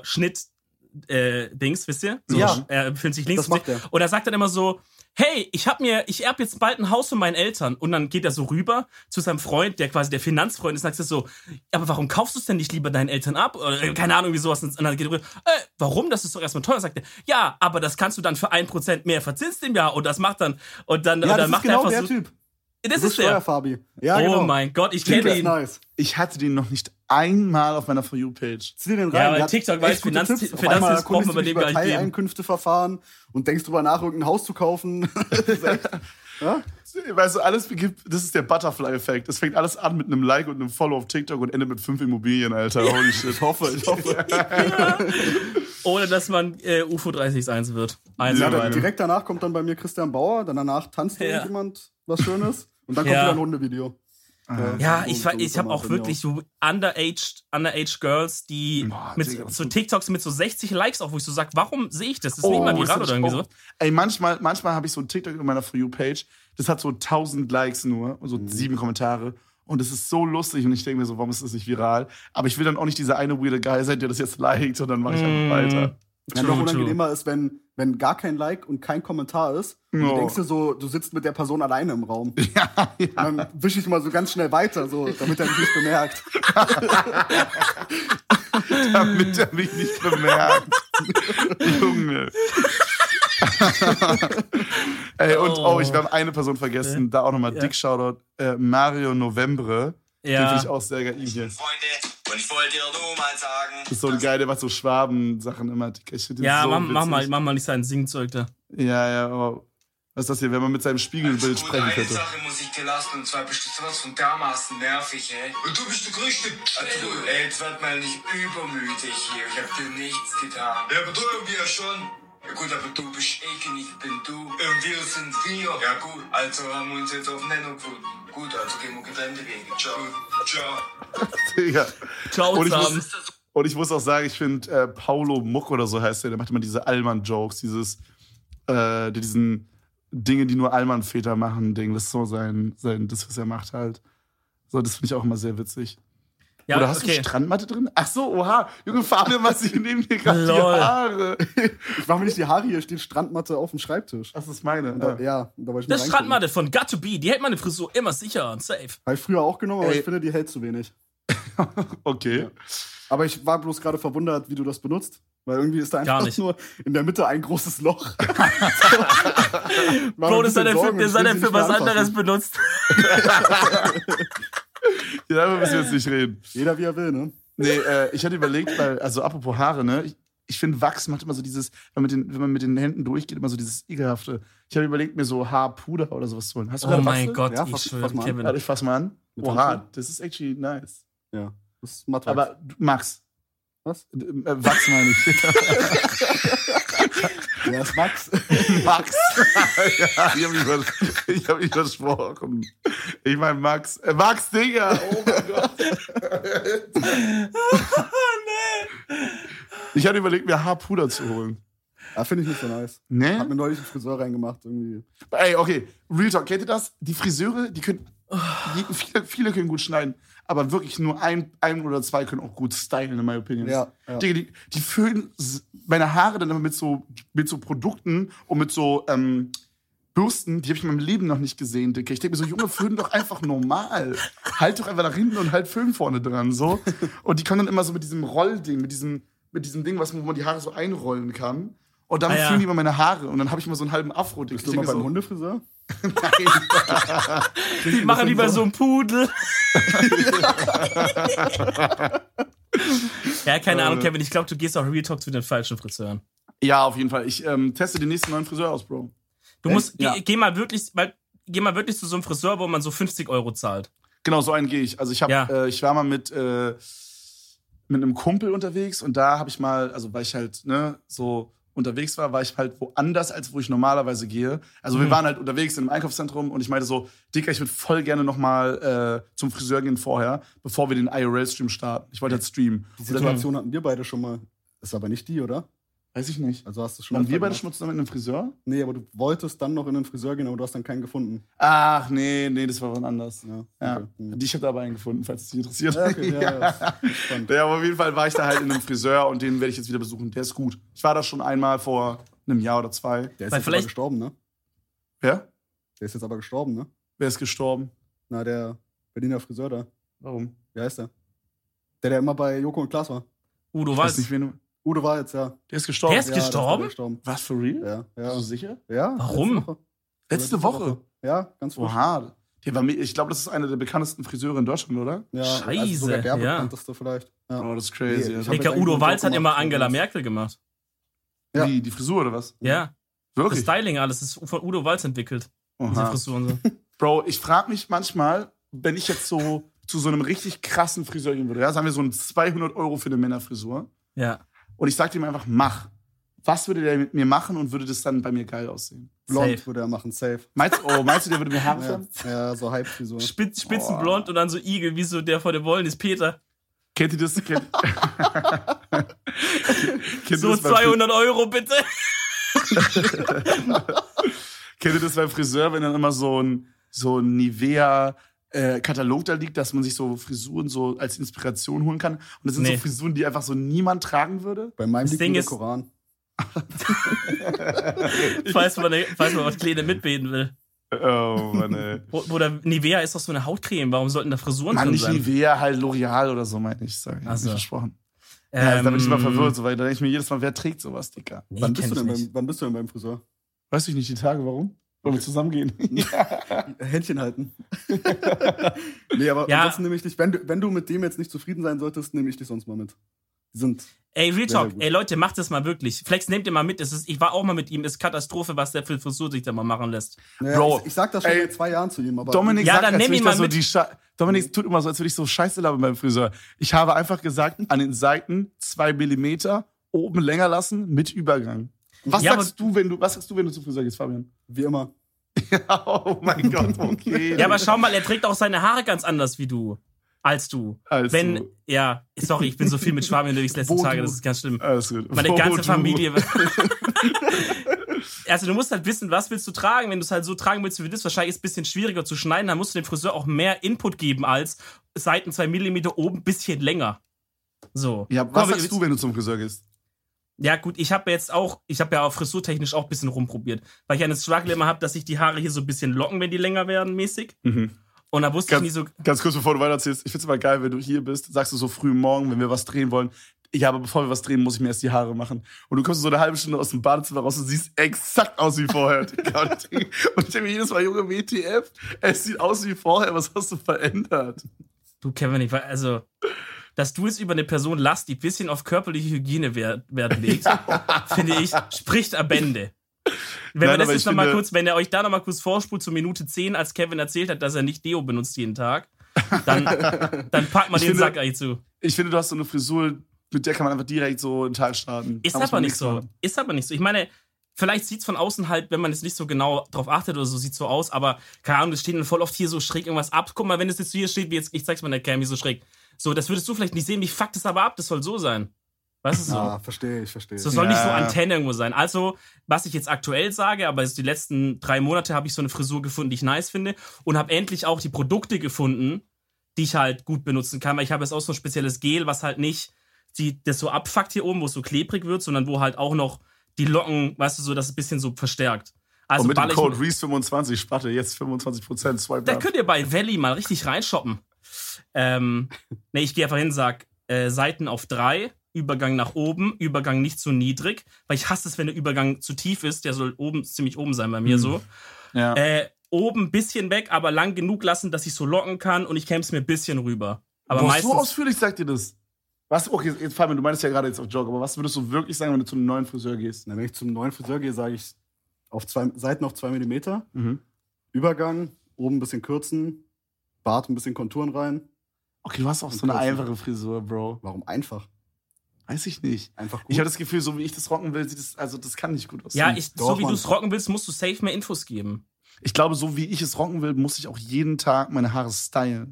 Dings, wisst ihr? So, Ja. Er befindet sich links Das macht er. und er sagt dann immer so, hey, ich erb jetzt bald ein Haus von meinen Eltern. Und dann geht er so rüber zu seinem Freund, der quasi der Finanzfreund ist, und sagt so, aber warum kaufst du es denn nicht lieber deinen Eltern ab? Oder, keine Ahnung, wie sowas. Und dann geht er rüber, warum? Das ist doch erstmal teuer. Sagt er, ja, aber das kannst du dann für 1% mehr verzinst im Jahr. Und das macht dann, und dann ja, das macht ist genau er der einfach so. Typ. Das So ist der. Steuerfabi. Ja, Oh genau. mein Gott, ich Der kenne ist ihn. nice. Ich hatte den noch nicht einmal auf meiner For You-Page. Zieh dir den rein. Ja, weil Der hat TikTok weiß, echt gute Finanz- Tipps. Auf Finanztipps einmal braucht man erkundigst bei du dich dem über gar nicht geben. Teileinkünfteverfahren und denkst drüber nach, irgendein Haus zu kaufen. Das ist echt, ja? Weißt du, das ist der Butterfly-Effekt. Es fängt alles an mit einem Like und einem Follow auf TikTok und endet mit 5 Immobilien, Alter. Holy shit. Ich hoffe. Ohne dass man UFO 361 wird. Ja, dann direkt danach kommt dann bei mir Christian Bauer, dann danach tanzt irgendjemand was Schönes und dann kommt Ja. wieder ein Hundevideo. Ja, so- ich so habe mal auch bei mir wirklich so underage Girls, die Boah, mit Digga, so TikToks mit so 60 Likes auch, wo ich so sag, warum sehe ich das? Das ist nicht mal ist viral das oder irgendwie so. auch- Ey, manchmal habe ich so ein TikTok in meiner For You-Page, das hat so 1000 Likes nur und so 7 Kommentare. Und es ist so lustig und ich denke mir so, warum ist das nicht viral? Aber ich will dann auch nicht dieser eine weirde Guy sein, der das jetzt liked und dann mache ich einfach weiter. Ja, noch unangenehmer ist, wenn wenn gar kein Like und kein Kommentar ist. Und No. du denkst dir so, du sitzt mit der Person alleine im Raum. Ja. Und dann wische ich immer so ganz schnell weiter, so, damit er mich nicht bemerkt. Damit er mich nicht bemerkt. Junge. Ey, und wir haben eine Person vergessen, da auch nochmal dick Shoutout. Mario Novembre. Den finde ich auch sehr geil. Hier. Freunde, und ich wollte dir nur mal sagen. Das ist so ein geil, der macht so Schwaben-Sachen immer. Ich find den so mach witzig. mal nicht sein Singzeug da. Ja, aber was ist das hier, wenn man mit seinem Spiegelbild sprechen Eine könnte? Sache muss ich dir lassen, und zwar bist du sowas von dermaßen nervig, ey. Und du bist der größte. Also, ey, jetzt werd mal nicht übermütig hier. Ich hab dir nichts getan. Ja, aber du irgendwie ja schon. Ja gut, aber du bist ich bin du. Und wir sind wir. Ja gut, also haben wir uns jetzt auf Nenno gefunden. Gut, also gehen wir getrennte Wege. Ciao. Ciao. Digga. Ciao Und zusammen. ich muss auch sagen, ich finde Paulo Muck oder so heißt der macht immer diese Allmann-Jokes, diesen Dinge, die nur Allmann-Väter machen, Ding. Das ist so sein, das, was er macht halt. So, das finde ich auch immer sehr witzig. Ja, Oder hast du Strandmatte drin? Ach so, oha. Junge, Fabian, was ich nehme mir gerade die Lol. Haare. Ich mache mir nicht die Haare, hier steht Strandmatte auf dem Schreibtisch. Das ist meine. Und da, ja, und da wollte ich Das mal Strandmatte von Got2b, die hält meine Frisur immer sicher und safe. Habe ich früher auch genommen, aber Ey. ich finde, die hält zu wenig. Okay. Ja. Aber ich war bloß gerade verwundert, wie du das benutzt. Weil irgendwie ist da Gar einfach nicht. nur in der Mitte ein großes Loch. Bro, das hat er für was anderes benutzt. Ja, darüber müssen wir jetzt nicht reden. Jeder wie er will, ne? Nee, ich hatte überlegt, weil, also apropos Haare, ne? Ich finde, Wachs macht immer so dieses, wenn man mit den Händen durchgeht, immer so dieses Ekelhafte. Ich habe überlegt, mir so Haarpuder oder sowas zu holen. Hast du Oh gerade mein Wachse? Gott, Ja, ich fass schwöre, mal an. Kevin. Warte, ich fass mal an. Mit Oha, Handschuhen? das ist actually nice. Ja. Das ist Mattwachs. Aber Max. Was? Wachs meine ich. Ja, ist Max. Max. Ja, ich hab mich versprochen. Ich meine Max. Max, Digga. Oh mein Gott. Ich hatte überlegt, mir Haarpuder zu holen. Ja, finde ich nicht so nice. Ne? Hab mir neulich einen Friseur reingemacht, irgendwie. Ey, okay. Real Talk, kennt ihr das? Die Friseure, die können. Viele können gut schneiden, aber wirklich nur ein oder zwei können auch gut stylen, in meiner Opinion. Ja, ja. Digga, die füllen meine Haare dann immer mit so Produkten und mit so Bürsten, die habe ich in meinem Leben noch nicht gesehen, Digga. Ich denke mir so, Junge, föhnen doch einfach normal. Halt doch einfach nach hinten und halt Föhn vorne dran, so. Und die kommen dann immer so mit diesem Rollding, mit diesem Ding, wo man die Haare so einrollen kann. Und dann föhnen die immer meine Haare. Und dann habe ich immer so einen halben Afro, Digga. Bist du mal beim Hundefriseur? Die machen lieber so einen Pudel. Ja, keine Ahnung, Kevin. Ich glaube, du gehst auch Real Talk zu den falschen Friseuren. Ja, auf jeden Fall. Ich teste den nächsten neuen Friseur aus, Bro. Du musst, Ja. geh mal wirklich zu so einem Friseur, wo man so 50 € zahlt. Genau, so einen gehe ich. Also ich war mal mit einem Kumpel unterwegs und da habe ich mal, also weil ich halt so unterwegs war ich halt woanders, als wo ich normalerweise gehe. Also wir waren halt unterwegs in einem Einkaufszentrum und ich meinte so, Dicker, ich würde voll gerne noch mal zum Friseur gehen vorher, bevor wir den IRL-Stream starten. Ich wollte halt streamen. Die Situation hatten wir beide schon mal. Ist aber nicht die, oder? Weiß ich nicht. Also hast du schon Waren mal wir beide gemacht? schon mal zusammen in einem Friseur? Nee, aber du wolltest dann noch in den Friseur gehen, aber du hast dann keinen gefunden. Ach, nee, das war wann anders. Ja, Ja. okay. Ich habe da aber einen gefunden, falls es dich interessiert. Ja, okay, ja. Spannend. Ja, aber auf jeden Fall war ich da halt in einem Friseur und den werde ich jetzt wieder besuchen. Der ist gut. Ich war da schon einmal vor einem Jahr oder 2. Der ist Weil jetzt aber vielleicht- gestorben, ne? Wer? Der ist jetzt aber gestorben, ne? Wer ist gestorben? Na, der Berliner Friseur da. Warum? Wie heißt der? Der immer bei Joko und Klaas war. Udo Ich weiß Walz. nicht, wen du... Udo war jetzt, ja. Der ist gestorben. Der ist gestorben? der gestorben. Was, for real? Ja, Bist ja. du sicher? Ja. Warum? Letzte Woche? Ja, ganz frisch. Oha. Ich glaube, das ist einer der bekanntesten Friseure in Deutschland, oder? Ja, Scheiße, also sogar der ja. bekannteste vielleicht. Ja. Oh, das ist crazy. Nee, Alter. ich hab Digga, jetzt Udo eigentlich Walz hat einen immer Job Angela gemacht. Merkel gemacht. Ja. Wie, die Frisur oder was? Ja. Das Wirklich? Styling alles ist von Udo Walz entwickelt. Diese Oha. Frisuren so. Bro, ich frage mich manchmal, wenn ich jetzt so zu so einem richtig krassen Friseur gehen würde, ja, sagen wir so ein 200 € für eine Männerfrisur, Ja. und ich sag ihm einfach, mach. Was würde der mit mir machen und würde das dann bei mir geil aussehen? Blond Safe. würde er machen, safe. Meinst du, der würde mir Haare Ja, färben? ja, so Halbfrisur. Spitzenblond und dann so Igel, wie so der vor dem Wollen ist Peter. Kennt ihr das? Kennt So ihr das beim 200 € bitte. Kennt ihr das beim Friseur, wenn dann immer so ein Nivea-Katalog da liegt, dass man sich so Frisuren so als Inspiration holen kann? Und das sind Nee. so Frisuren, die einfach so niemand tragen würde? Bei meinem Das liegt Ding nur der ist- Koran. falls man was Kleine mitbeten will. Oh, Mann, ey. Oder Nivea ist doch so eine Hautcreme. Warum sollten da Frisuren Mann, drin nicht sein? Nivea, halt L'Oreal oder so, meine ich. Sag ich. Ach so. Versprochen. Ja, da bin ich immer verwirrt, so, weil da denke ich mir jedes Mal, wer trägt sowas, Dicker? Nee, Wann kenn bist ich nicht. du denn beim Friseur? Weiß ich nicht, die Tage, warum? Wollen wir zusammengehen? Händchen halten. Nee, aber Ja. ansonsten nehme ich dich, wenn du mit dem jetzt nicht zufrieden sein solltest, nehme ich dich sonst mal mit. Die sind. Ey, Real Sehr Talk, gut. ey Leute, macht das mal wirklich. Flex, nehmt ihr mal mit. Ich war auch mal mit ihm. Ist Katastrophe, was der für Frisur sich da mal machen lässt. Naja, Bro, ich sag das schon ey, seit 2 Jahren zu ihm, aber. Dominik Ja, sagt, dann als nimm würde ihn ich mal da so mit. Dominik tut immer so, als würde ich so Scheiße labern beim Friseur. Ich habe einfach gesagt, an den Seiten 2 Millimeter oben länger lassen mit Übergang. Was Ja, sagst du, wenn du zum Friseur gehst, Fabian? Wie immer. Oh mein Gott, okay. Ja, aber schau mal, er trägt auch seine Haare ganz anders wie du. Als du. Ja, sorry, ich bin so viel mit Schwaben unterwegs letzten Tage, das ist ganz schlimm. Alles gut. Meine ganze Familie. Also du musst halt wissen, was willst du tragen. Wenn du es halt so tragen willst wie das, wahrscheinlich ist es ein bisschen schwieriger zu schneiden, dann musst du dem Friseur auch mehr Input geben als Seiten 2 Millimeter oben ein bisschen länger. So. Ja, was sagst du, wenn du zum Friseur gehst? Ja gut, ich habe ja auch frisurtechnisch auch ein bisschen rumprobiert, weil ich einen Struggle immer habe, dass sich die Haare hier so ein bisschen locken, wenn die länger werden mäßig. Und da wusste ich nie so... Ganz kurz, bevor du weitererzählst, ich find's immer geil, wenn du hier bist, sagst du so früh morgen, wenn wir was drehen wollen, ja, aber bevor wir was drehen, muss ich mir erst die Haare machen. Und du kommst so eine halbe Stunde aus dem Badezimmer raus und siehst exakt aus wie vorher. Und ich denke mir jedes Mal, Junge, WTF, es sieht aus wie vorher, was hast du verändert? Du, Kevin, also, dass du jetzt über eine Person lachst, die ein bisschen auf körperliche Hygiene Wert legt, finde ich, spricht am Bände. Wenn wir das jetzt nochmal kurz, wenn er euch da nochmal kurz vorspult zur Minute 10, als Kevin erzählt hat, dass er nicht Deo benutzt jeden Tag, dann packt man den Sack eigentlich zu. Ich finde, du hast so eine Frisur, mit der kann man einfach direkt so einen Tag starten. Ist aber nicht so. Ist aber nicht so. Ich meine, vielleicht sieht's von außen halt, wenn man jetzt nicht so genau drauf achtet oder so, sieht so aus, aber keine Ahnung, das steht dann voll oft hier so schräg irgendwas ab. Guck mal, wenn es jetzt hier steht, wie jetzt, ich zeig's mal in der Cam, wie so schräg. So, das würdest du vielleicht nicht sehen, wie fuck das aber ab, das soll so sein. Weißt du so? Ja, verstehe ich. So soll nicht so Antenne irgendwo sein. Also, was ich jetzt aktuell sage, aber die letzten 3 Monate habe ich so eine Frisur gefunden, die ich nice finde und habe endlich auch die Produkte gefunden, die ich halt gut benutzen kann, weil ich habe jetzt auch so ein spezielles Gel, was halt nicht das so abfuckt hier oben, wo es so klebrig wird, sondern wo halt auch noch die Locken, weißt du, so, dass es ein bisschen so verstärkt. Also und mit dem Code REESE25 spart ihr jetzt 25% Swipe. Da könnt ihr bei Valley mal richtig reinshoppen. Ich gehe einfach hin und sag, Seiten auf 3, Übergang nach oben, Übergang nicht zu niedrig, weil ich hasse es, wenn der Übergang zu tief ist, der soll ziemlich oben sein bei mir so. Ja. Oben ein bisschen weg, aber lang genug lassen, dass ich so locken kann und ich käme es mir ein bisschen rüber. Aber meistens, so ausführlich sagt ihr das? Was? Okay, jetzt Fabian, du meinst ja gerade jetzt auf Joke, aber was würdest du wirklich sagen, wenn du zu einem neuen Friseur gehst? Na, wenn ich zum neuen Friseur gehe, sage ich auf 2 Seiten auf 2 Millimeter, Übergang, oben ein bisschen kürzen, Bart ein bisschen Konturen rein. Okay, du hast auch so eine einfache Frisur, Bro. Warum einfach? Weiß ich nicht. Einfach gut. Ich habe das Gefühl, so wie ich das rocken will, das kann nicht gut aussehen. Ja, so wie du es rocken willst, musst du safe mehr Infos geben. Ich glaube, so wie ich es rocken will, muss ich auch jeden Tag meine Haare stylen.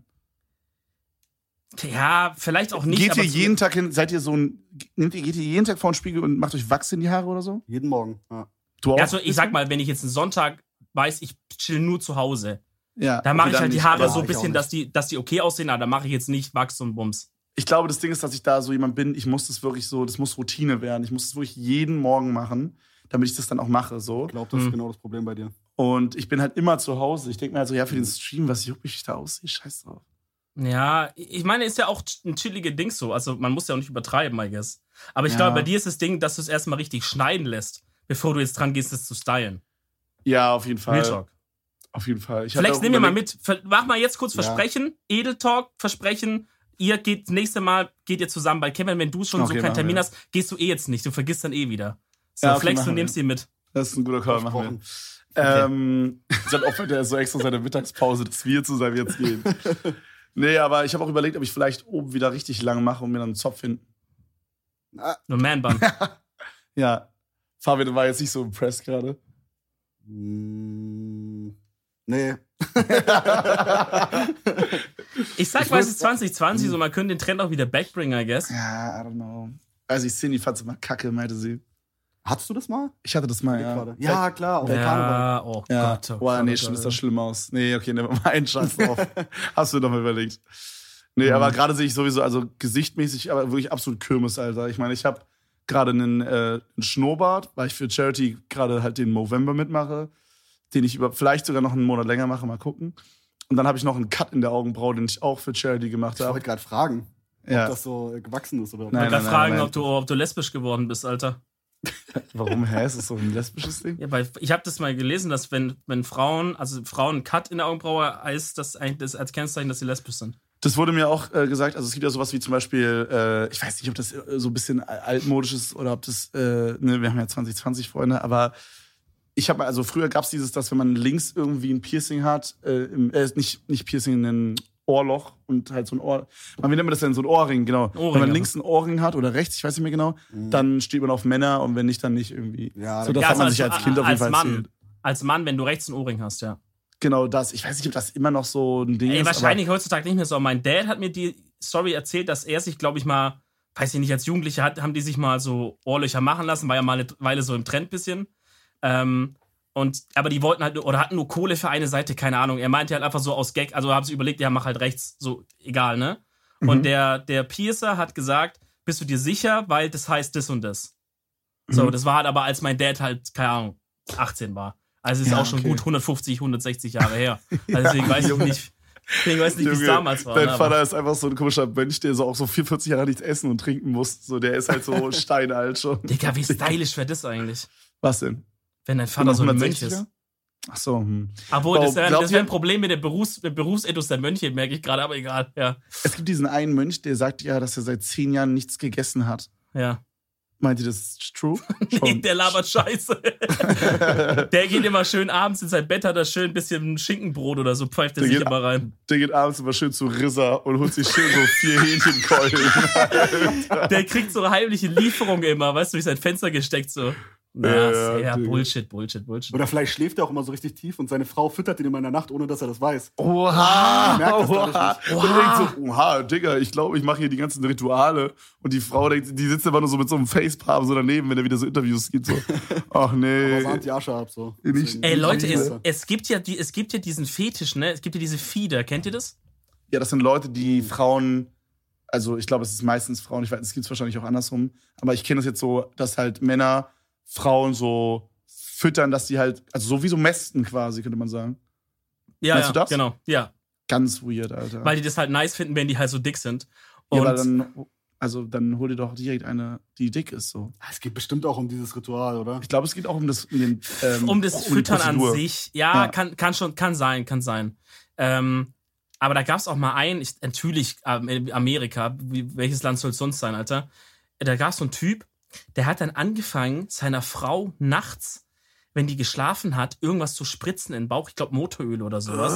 Ja, vielleicht auch nicht. Geht ihr jeden Tag hin, geht ihr jeden Tag vor den Spiegel und macht euch Wachs in die Haare oder so? Jeden Morgen, ja. Du auch? Also ich sag mal, wenn ich jetzt einen Sonntag weiß, ich chill nur zu Hause, ja, da mache ich halt die Haare so ein ich bisschen, dass die okay aussehen, aber da mache ich jetzt nicht Wachs und Bums. Ich glaube, das Ding ist, dass ich da so jemand bin, ich muss das wirklich so, das muss Routine werden. Ich muss das wirklich jeden Morgen machen, damit ich das dann auch mache. So. Ich glaube, das ist genau das Problem bei dir. Und ich bin halt immer zu Hause. Ich denke mir halt so, ja, für den Stream, was juckt mich da aussehe, scheiß drauf. Ja, ich meine, ist ja auch ein chillige Ding so. Also man muss ja auch nicht übertreiben, I guess. Aber ich glaube, bei dir ist das Ding, dass du es erstmal richtig schneiden lässt, bevor du jetzt dran gehst, das zu stylen. Ja, auf jeden Fall. Real Talk. Auf jeden Fall. Vielleicht nehmen wir mal mit. Mach mal jetzt kurz Versprechen. Edel Talk, Versprechen. Ihr geht nächste Mal zusammen bei Kevin, wenn du schon so keinen Termin hast, gehst du jetzt nicht. Du vergisst dann wieder. So, ja, Flex, du nimmst ihn mit. Das ist ein guter Call, machen wir. Dann opfert er so extra seine Mittagspause, dass wir zusammen jetzt gehen. Nee, aber ich habe auch überlegt, ob ich vielleicht oben wieder richtig lang mache und mir dann einen Zopf hinten. Nur Man-Bun. Ja. Fabian war jetzt nicht so impressed gerade. Nee. Ich sag mal, es ist 2020, so man könnte den Trend auch wieder backbringen, I guess. Ja, I don't know. Also Cindy fand es immer kacke, meinte sie. Hattest du das mal? Ich hatte das mal, ja. Ja, klar, auf Ja, oh Gott. Oh Boah, nee, stimmt, ist das schlimm aus. Nee, okay, nehmen wir mal einen Scheiß drauf. Hast du doch mal überlegt. Nee, aber gerade sehe ich sowieso, also gesichtmäßig, aber wirklich absolut Kirmes, Alter. Ich meine, ich habe gerade einen Schnurrbart, weil ich für Charity gerade halt den Movember mitmache, den ich vielleicht sogar noch einen Monat länger mache, mal gucken. Und dann habe ich noch einen Cut in der Augenbraue, den ich auch für Charity gemacht Ich habe. wollte gerade fragen, Ja. ob das so gewachsen ist oder Ich wollte Nein, gerade fragen, nein. ob du lesbisch geworden bist, Alter. Warum? Ist das so ein lesbisches Ding? Ja, weil ich habe das mal gelesen, dass wenn Frauen einen Cut in der Augenbraue heißt, das eigentlich das als Kennzeichen, dass sie lesbisch sind. Das wurde mir auch gesagt, also es gibt ja sowas wie zum Beispiel, ich weiß nicht, ob das so ein bisschen altmodisch ist oder ob das, wir haben ja 2020 Freunde, aber ich habe also früher gab es dieses, dass wenn man links irgendwie ein Piercing hat, nicht Piercing, ein Ohrloch und halt so ein Ohr, wie nennt man das denn, so ein Ohrring, genau. Ohrring, wenn man ja. links ein Ohrring hat oder rechts, ich weiß nicht mehr genau, dann steht man auf Männer und wenn nicht, dann nicht irgendwie. Ja, so, das Ja, hat man also sich als Kind auf jeden Fall erzählt. Als Mann, wenn du rechts einen Ohrring hast, ja. Genau das. Ich weiß nicht, ob das immer noch so ein Ding Ey, ist. wahrscheinlich heutzutage nicht mehr so. Mein Dad hat mir die Story erzählt, dass er sich, glaube ich, mal, weiß ich nicht, als Jugendlicher haben die sich mal so Ohrlöcher machen lassen, war ja mal eine Weile so im Trend bisschen. Aber die wollten halt, oder hatten nur Kohle für eine Seite, keine Ahnung. Er meinte halt einfach so aus Gag, also haben sie überlegt, ja, mach halt rechts, so, egal, ne? Und der Piercer hat gesagt, bist du dir sicher, weil das heißt das und das. So, das war halt aber, als mein Dad halt, keine Ahnung, 18 war. Also ist Ja, auch schon okay. gut 150, 160 Jahre her. Also deswegen weiß ich nicht, wie es Junge, damals war. Dein Ne? Vater ist einfach so ein komischer Mönch, der so auch so 44 Jahre nichts essen und trinken muss. So, der ist halt so steinalt schon. Digga, wie stylisch wäre das eigentlich? Was denn? Wenn dein Vater so ein Mönch 160er? ist. Ach so. Obwohl, das glaubt wäre ihr- ein Problem mit dem Berufsethos der Mönche, merke ich gerade, aber egal. Ja. Es gibt diesen einen Mönch, der sagt ja, dass er seit 10 Jahren nichts gegessen hat. Ja. Meint ihr, das ist true? Nee, Schon. der labert Scheiße. Der geht immer schön abends in sein Bett, hat da schön ein bisschen Schinkenbrot oder so, pfeift er Der sich geht- immer rein. Der geht abends immer schön zu Rissa und holt sich schön so 4 Hähnchenkeulen. Der kriegt so heimliche Lieferungen immer, weißt du, durch sein Fenster gesteckt so. Ja, Digga. Bullshit. Oder vielleicht schläft er auch immer so richtig tief und seine Frau füttert ihn immer in der Nacht, ohne dass er das weiß. Oha! merkt das Oha! dadurch Und er denkt so, oha, Digga, ich glaube, ich mache hier die ganzen Rituale. Und die Frau denkt, die sitzt immer nur so mit so einem Facepalm so daneben, wenn er wieder so Interviews gibt. So, ach nee. Aber sahnt die Asche ab, so. Nicht- Deswegen- Ey, Leute, Liebe. es gibt ja diesen Fetisch, ne? Es gibt ja diese Fieder, kennt ihr das? Ja, das sind Leute, die Frauen, also ich glaube, es ist meistens Frauen, ich weiß, es gibt es wahrscheinlich auch andersrum, aber ich kenne das jetzt so, dass halt Männer Frauen so füttern, dass die halt, also so wie so mästen quasi, könnte man sagen. Ja, Meinst du das? genau, ja. Ganz weird, Alter. Weil die das halt nice finden, wenn die halt so dick sind. ja, Und aber dann hol dir doch direkt eine, die dick ist so. Es geht bestimmt auch um dieses Ritual, oder? Ich glaube, es geht auch um das, um das die Füttern an Prozedur. sich, ja, Ja. kann sein. Aber da gab es auch mal natürlich in Amerika, welches Land soll es sonst sein, Alter? Da gab es so einen Typ, der hat dann angefangen, seiner Frau nachts, wenn die geschlafen hat, irgendwas zu spritzen in den Bauch. Ich glaube Motoröl oder sowas.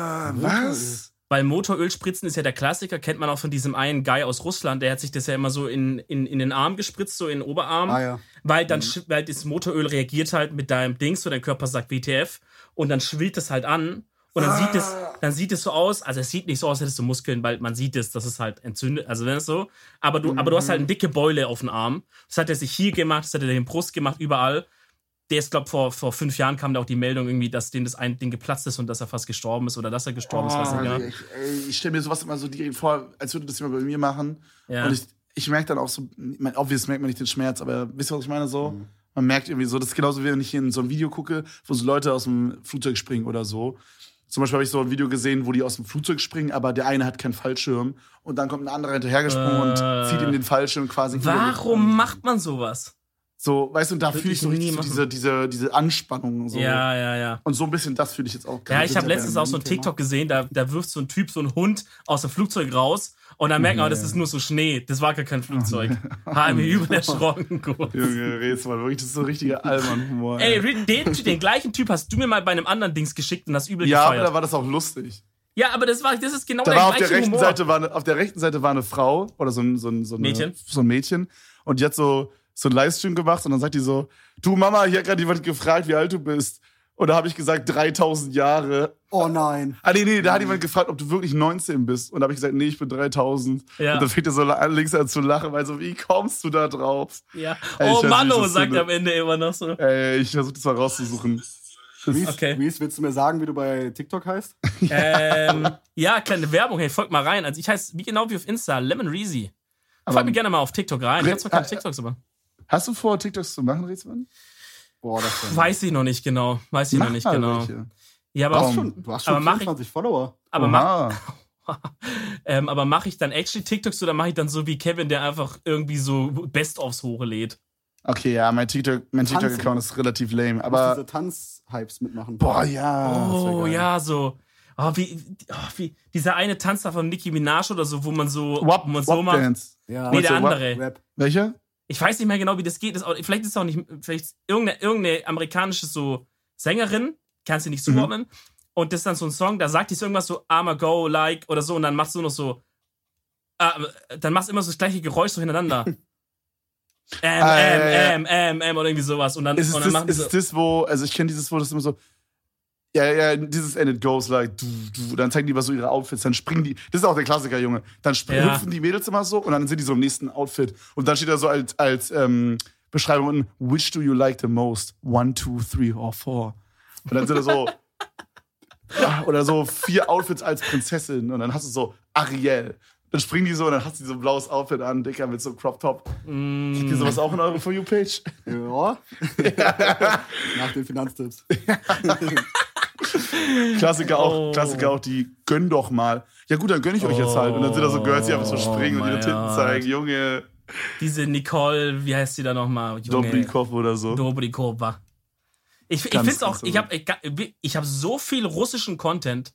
Was? Weil Motoröl spritzen ist ja der Klassiker, kennt man auch von diesem einen Guy aus Russland, der hat sich das ja immer so in den Arm gespritzt, so in den Oberarm. Ah, ja. Weil weil das Motoröl reagiert halt mit deinem Dings, so dein Körper sagt WTF und dann schwillt es halt an und dann sieht es so aus, also es sieht nicht so aus, als hättest du Muskeln, weil man sieht es, dass es halt entzündet, also wenn es so, aber du hast halt eine dicke Beule auf dem Arm. Das hat er sich hier gemacht, das hat er in den Brust gemacht, überall. Der ist, glaube vor 5 Jahren kam da auch die Meldung irgendwie, dass dem das ein Ding geplatzt ist und dass er fast gestorben ist oder dass er gestorben ist, weiß nicht genau. Ich stelle mir sowas immer so direkt vor, als würde das jemand bei mir machen. Ja. Und ich merke dann auch so, obvious merkt man nicht den Schmerz, aber wisst ihr, was ich meine? So, man merkt irgendwie so, das ist genauso wie wenn ich in so ein Video gucke, wo so Leute aus dem Flugzeug springen oder so. Zum Beispiel habe ich so ein Video gesehen, wo die aus dem Flugzeug springen, aber der eine hat keinen Fallschirm und dann kommt ein anderer hinterhergesprungen und zieht ihm den Fallschirm quasi. Warum macht man sowas? So, weißt du, und da fühle ich so ich richtig nie so diese Anspannung. So. Ja. Und so ein bisschen das fühle ich jetzt auch. Ja, ich habe letztens auch so ein TikTok gesehen, da wirft so ein Typ so einen Hund aus dem Flugzeug raus und dann merkt man, das ist nur so Schnee. Das war gar kein Flugzeug. Habe mich übel erschrocken. Gut. Junge, red's mal wirklich, das ist so richtiger Allmann-Humor. Ey, den gleichen Typ hast du mir mal bei einem anderen Dings geschickt und hast übel Ja, aber gefeiert. da war das auch lustig. Ja, aber das ist genau Da der war auf der gleiche rechten Humor. Seite auf der rechten Seite war eine Frau oder so ein Mädchen. So ein Mädchen. Und die hat so einen Livestream gemacht und dann sagt die so, du Mama, hier hat gerade jemand gefragt, wie alt du bist. Und da habe ich gesagt, 3000 Jahre. Oh nein. Nee, da hat jemand gefragt, ob du wirklich 19 bist. Und da habe ich gesagt, nee, ich bin 3000. Ja. Und dann fängt er so links an zu lachen, weil so, wie kommst du da drauf? Ja. Ey, ich Oh weiß nicht, Manno, das sagt so er am Ende immer noch so. Ey, ich versuche das mal rauszusuchen. Okay. Mies, willst du mir sagen, wie du bei TikTok heißt? Ja, kleine Werbung, hey, folgt mal rein. Also ich heiße wie genau wie auf Insta, Lemon Reezy. Folgt mir gerne mal auf TikTok rein. Ich hab zwar keine TikToks, aber. Hast du vor, TikToks zu machen, Rätsmann? Boah, das Weiß ich noch nicht genau. Mach mal welche. Ja, Du aber, hast schon 24 Follower. aber Oha. mache ich dann actually TikToks oder mache ich dann so wie Kevin, der einfach irgendwie so Best-ofs hochlädt? Okay, ja, mein TikTok-Account ist relativ lame. Du musst Aber, diese Tanz-Hypes mitmachen. boah, ja. Oh, ja, so. Wie dieser eine Tanz da von Nicki Minaj oder so, wo man so Wap macht. Dance. Ja. Nee, der Wap- andere. Rap. Welcher? Ich weiß nicht mehr genau, wie das geht. Vielleicht ist es auch nicht, vielleicht irgendeine amerikanische so Sängerin, kannst du nicht zuordnen. Und das ist dann so ein Song, da sagt die so irgendwas so, I'ma go, like, oder so, und dann machst du noch so, dann machst du immer so das gleiche Geräusch so hintereinander. Oder irgendwie sowas. Und dann, Ist und dann machen die so, das, wo, also ich kenne dieses, wo das immer so, ja, dieses and it goes like, dann zeigen die mal so ihre Outfits, dann springen die, das ist auch der Klassiker, Junge, dann hüpfen die Mädels immer so und dann sind die so im nächsten Outfit und dann steht da so als Beschreibung unten, which do you like the most? 1, 2, 3 or 4. Und dann sind da so, oder so 4 Outfits als Prinzessin und dann hast du so Ariel. Dann springen die so und dann hast du so ein blaues Outfit an, Dicker, mit so einem Crop Top. Habt ihr sowas auch in eurer For You-Page? Ja. Nach den Finanztipps. Klassiker auch, die gönn doch mal. Ja gut, dann gönn ich euch jetzt halt. Und dann sind da so Girls, die einfach so springen und ihre Titten zeigen. Junge. diese Nicole, wie heißt sie da nochmal? Dobrikov oder so. Dobrikova. Ich finde es auch, ich hab so viel russischen Content.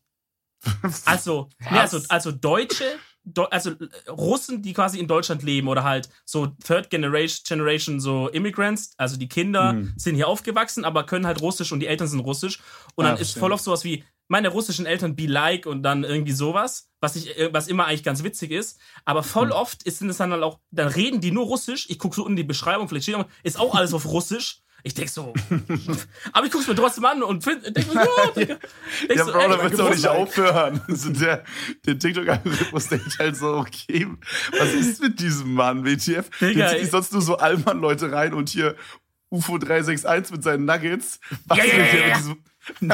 Also Deutsche, also Russen, die quasi in Deutschland leben oder halt so Third Generation so Immigrants, also die Kinder sind hier aufgewachsen, aber können halt Russisch und die Eltern sind Russisch und dann ist voll oft sowas wie meine russischen Eltern be like und dann irgendwie sowas, was immer eigentlich ganz witzig ist, aber voll oft sind es dann halt auch, dann reden die nur Russisch, ich gucke so unten die Beschreibung, vielleicht steht ist auch alles auf Russisch. Ich denk so, aber ich guck's mir trotzdem an und denk so, ja, Bro, da willst du auch nicht aufhören. Also der TikTok-Algorithmus denkt halt so, okay, was ist mit diesem Mann, WTF? Jetzt zieht sonst nur so Allmann-Leute rein und hier UFO 361 mit seinen Nuggets. Was will der mit diesem...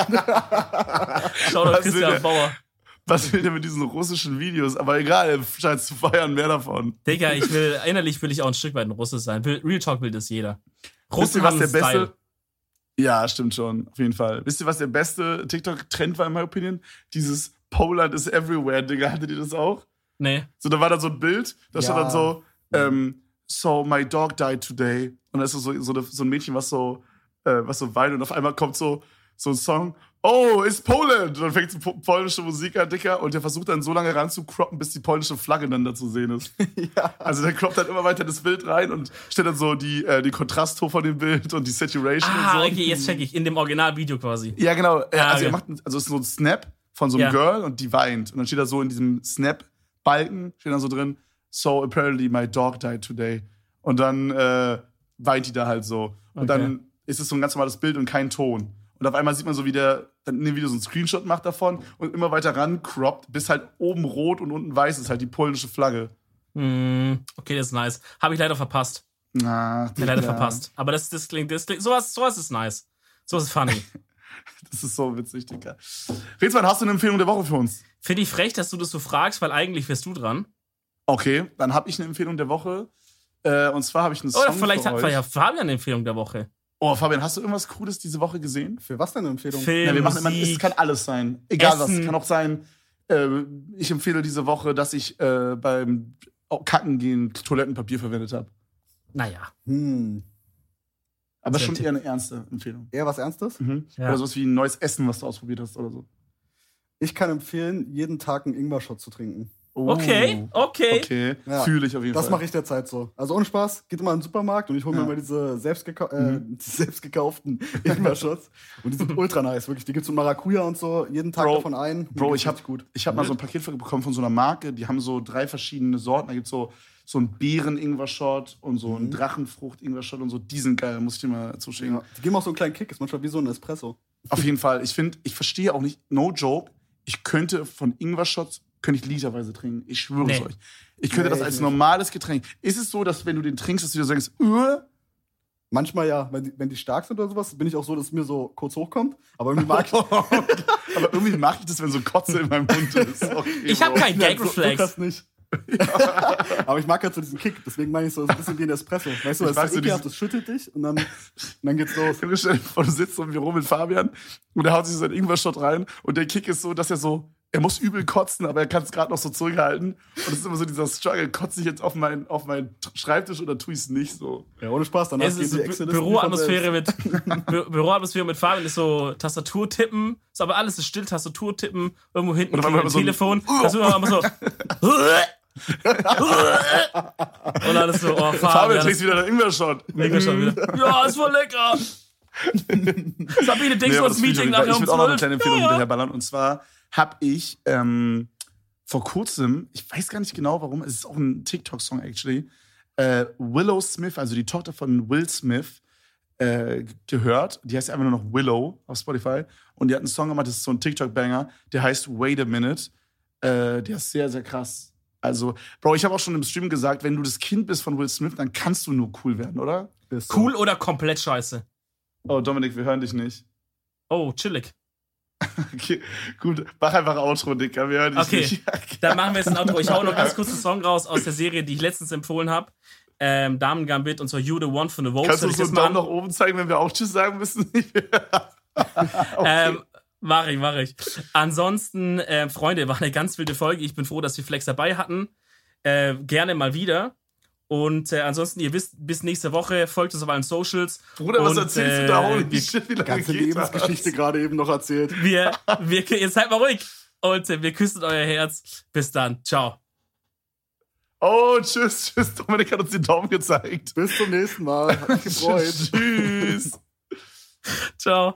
Schau doch Christian Bauer. Was will der mit diesen russischen Videos? Aber egal, er scheint zu feiern, mehr davon. Digga, innerlich will ich auch ein Stück weit ein Russe sein. Real Talk will das jeder. Wisst ihr, was der beste... Ja, stimmt schon, auf jeden Fall. Wisst ihr, was der beste TikTok-Trend war, in my opinion? Dieses Poland is everywhere, Digga. Hattet ihr das auch? Nee. So, da war dann so ein Bild, da stand dann so, so my dog died today. Und da ist so ein Mädchen, was so weint und auf einmal kommt so ein Song, oh, it's Poland! Und dann fängt so polnische Musik an, Dicker, und der versucht dann so lange ranzukroppen, bis die polnische Flagge dann da zu sehen ist. Ja. Also der kroppt dann immer weiter das Bild rein und stellt dann so die Kontrast hoch von dem Bild und die Saturation und so. Okay, jetzt check ich, in dem Originalvideo quasi. Ja, genau. Also okay. Es ist so ein Snap von so einem Girl und die weint. Und dann steht da so in diesem Snap-Balken, steht dann so drin, so apparently my dog died today. Und dann weint die da halt so. Und dann ist es so ein ganz normales Bild und kein Ton. Und auf einmal sieht man so, wie der dann in dem Video so einen Screenshot macht davon und immer weiter ran croppt, bis halt oben rot und unten weiß ist halt die polnische Flagge. Okay, das ist nice. Habe ich leider verpasst. Leider verpasst. Aber das klingt, sowas ist nice. Sowas ist funny. Das ist so witzig, Digga. Rätsmann, hast du eine Empfehlung der Woche für uns? Finde ich frech, dass du das so fragst, weil eigentlich wärst du dran. Okay, dann habe ich eine Empfehlung der Woche. Und zwar habe ich einen Song Oder vielleicht für hat euch. Fabian eine Empfehlung der Woche. Oh, Fabian, hast du irgendwas Cooles diese Woche gesehen? Für was denn eine Empfehlung? Film, Ja, wir machen Musik, immer, es kann alles sein. Egal was. Essen. Es kann auch sein, ich empfehle diese Woche, dass ich beim Kacken gehen Toilettenpapier verwendet habe. Naja. Aber Sehr schon Tipp. eher eine ernste Empfehlung. Eher was Ernstes? Ja. Oder sowas wie ein neues Essen, was du ausprobiert hast oder so. Ich kann empfehlen, jeden Tag einen Ingwer-Shot zu trinken. Okay. Okay, Ja. fühle ich auf jeden Das Fall. mache ich derzeit so. Also ohne Spaß, geht immer in den Supermarkt und ich hole mir immer diese selbst gekauften Ingwer-Shots. Und die sind ultra nice, wirklich. Die gibt's mit Maracuja und so, jeden Tag davon ein. Bro, ich hab hab mal so ein Paket bekommen von so einer Marke, die haben so 3 verschiedene Sorten. Da gibt's so einen Beeren-Ingwer-Shot und so einen Drachenfrucht-Ingwer-Shot und so. Die sind geil, muss ich dir mal zuschicken. Ja, die geben auch so einen kleinen Kick, ist manchmal wie so ein Espresso. Auf jeden Fall. Ich verstehe auch nicht, no joke, ich könnte von Ingwer-Shots literweise trinken. Ich schwöre es euch. Ich könnte das als normales Getränk. Ist es so, dass wenn du den trinkst, dass du dir sagst, Manchmal ja, wenn die stark sind oder sowas, bin ich auch so, dass es mir so kurz hochkommt. Aber irgendwie mag ich aber irgendwie mag ich das, wenn so Kotze in meinem Mund ist. Okay, Ich habe keinen Gag-Reflex. das nicht. Aber ich mag halt so diesen Kick, deswegen meine ich so ein bisschen wie ein Espresso. Weißt du, Ich mag das so ist ekelhaft, das schüttelt dich und dann geht's los. Stell dir vor, du sitzt so im Büro mit Fabian und er haut sich so einen Ingwer-Shot rein und der Kick ist so, dass er muss übel kotzen, aber er kann es gerade noch so zurückhalten. Und es ist immer so dieser Struggle, kotze ich jetzt auf meinen Schreibtisch oder tue ich es nicht so? Ja, ohne Spaß, danach Es ist Büroatmosphäre mit Fabian ist so Tastatur tippen, ist aber alles ist still, Tastatur tippen, irgendwo hinten ein Telefon, das wird immer so und alles so, oh, Fabian trägt wieder einen Ingwer-Shot. Ja, ist voll lecker. Sabine, denkst du ans Meeting nachher Ich um will auch noch eine 12? kleine Empfehlung hinterher ballern. Und zwar habe ich vor kurzem, ich weiß gar nicht genau warum, es ist auch ein TikTok-Song actually, Willow Smith, also die Tochter von Will Smith, gehört. Die heißt einfach nur noch Willow auf Spotify. Und die hat einen Song gemacht, das ist so ein TikTok-Banger, der heißt Wait a Minute. Der ist sehr, sehr krass. Also, Bro, ich habe auch schon im Stream gesagt, wenn du das Kind bist von Will Smith, dann kannst du nur cool werden, oder? Cool oder komplett scheiße? Oh, Dominik, wir hören dich nicht. Oh, chillig. Okay, gut. Mach einfach Outro, Dicker. Wir hören dich nicht. Dann machen wir jetzt ein Outro. Ich hau noch ganz kurz einen Song raus aus der Serie, die ich letztens empfohlen habe. Damen Gambit und zwar You the One von The Vogue. Kannst du so einen Daumen nach oben zeigen, wenn wir auch Tschüss sagen müssen? Okay. Mach ich. Ansonsten, Freunde, war eine ganz wilde Folge. Ich bin froh, dass wir Flex dabei hatten. Gerne mal wieder. Und ansonsten, ihr wisst, bis nächste Woche, folgt uns auf allen Socials. Bruder, was erzählst du da? Holy shit, wie lange ganze geht Lebensgeschichte das? gerade eben noch erzählt. Ihr seid mal ruhig. Und wir küssen euer Herz. Bis dann. Ciao. Oh, tschüss. Dominik hat uns den Daumen gezeigt. Bis zum nächsten Mal. Hat mich gefreut. Tschüss. Ciao.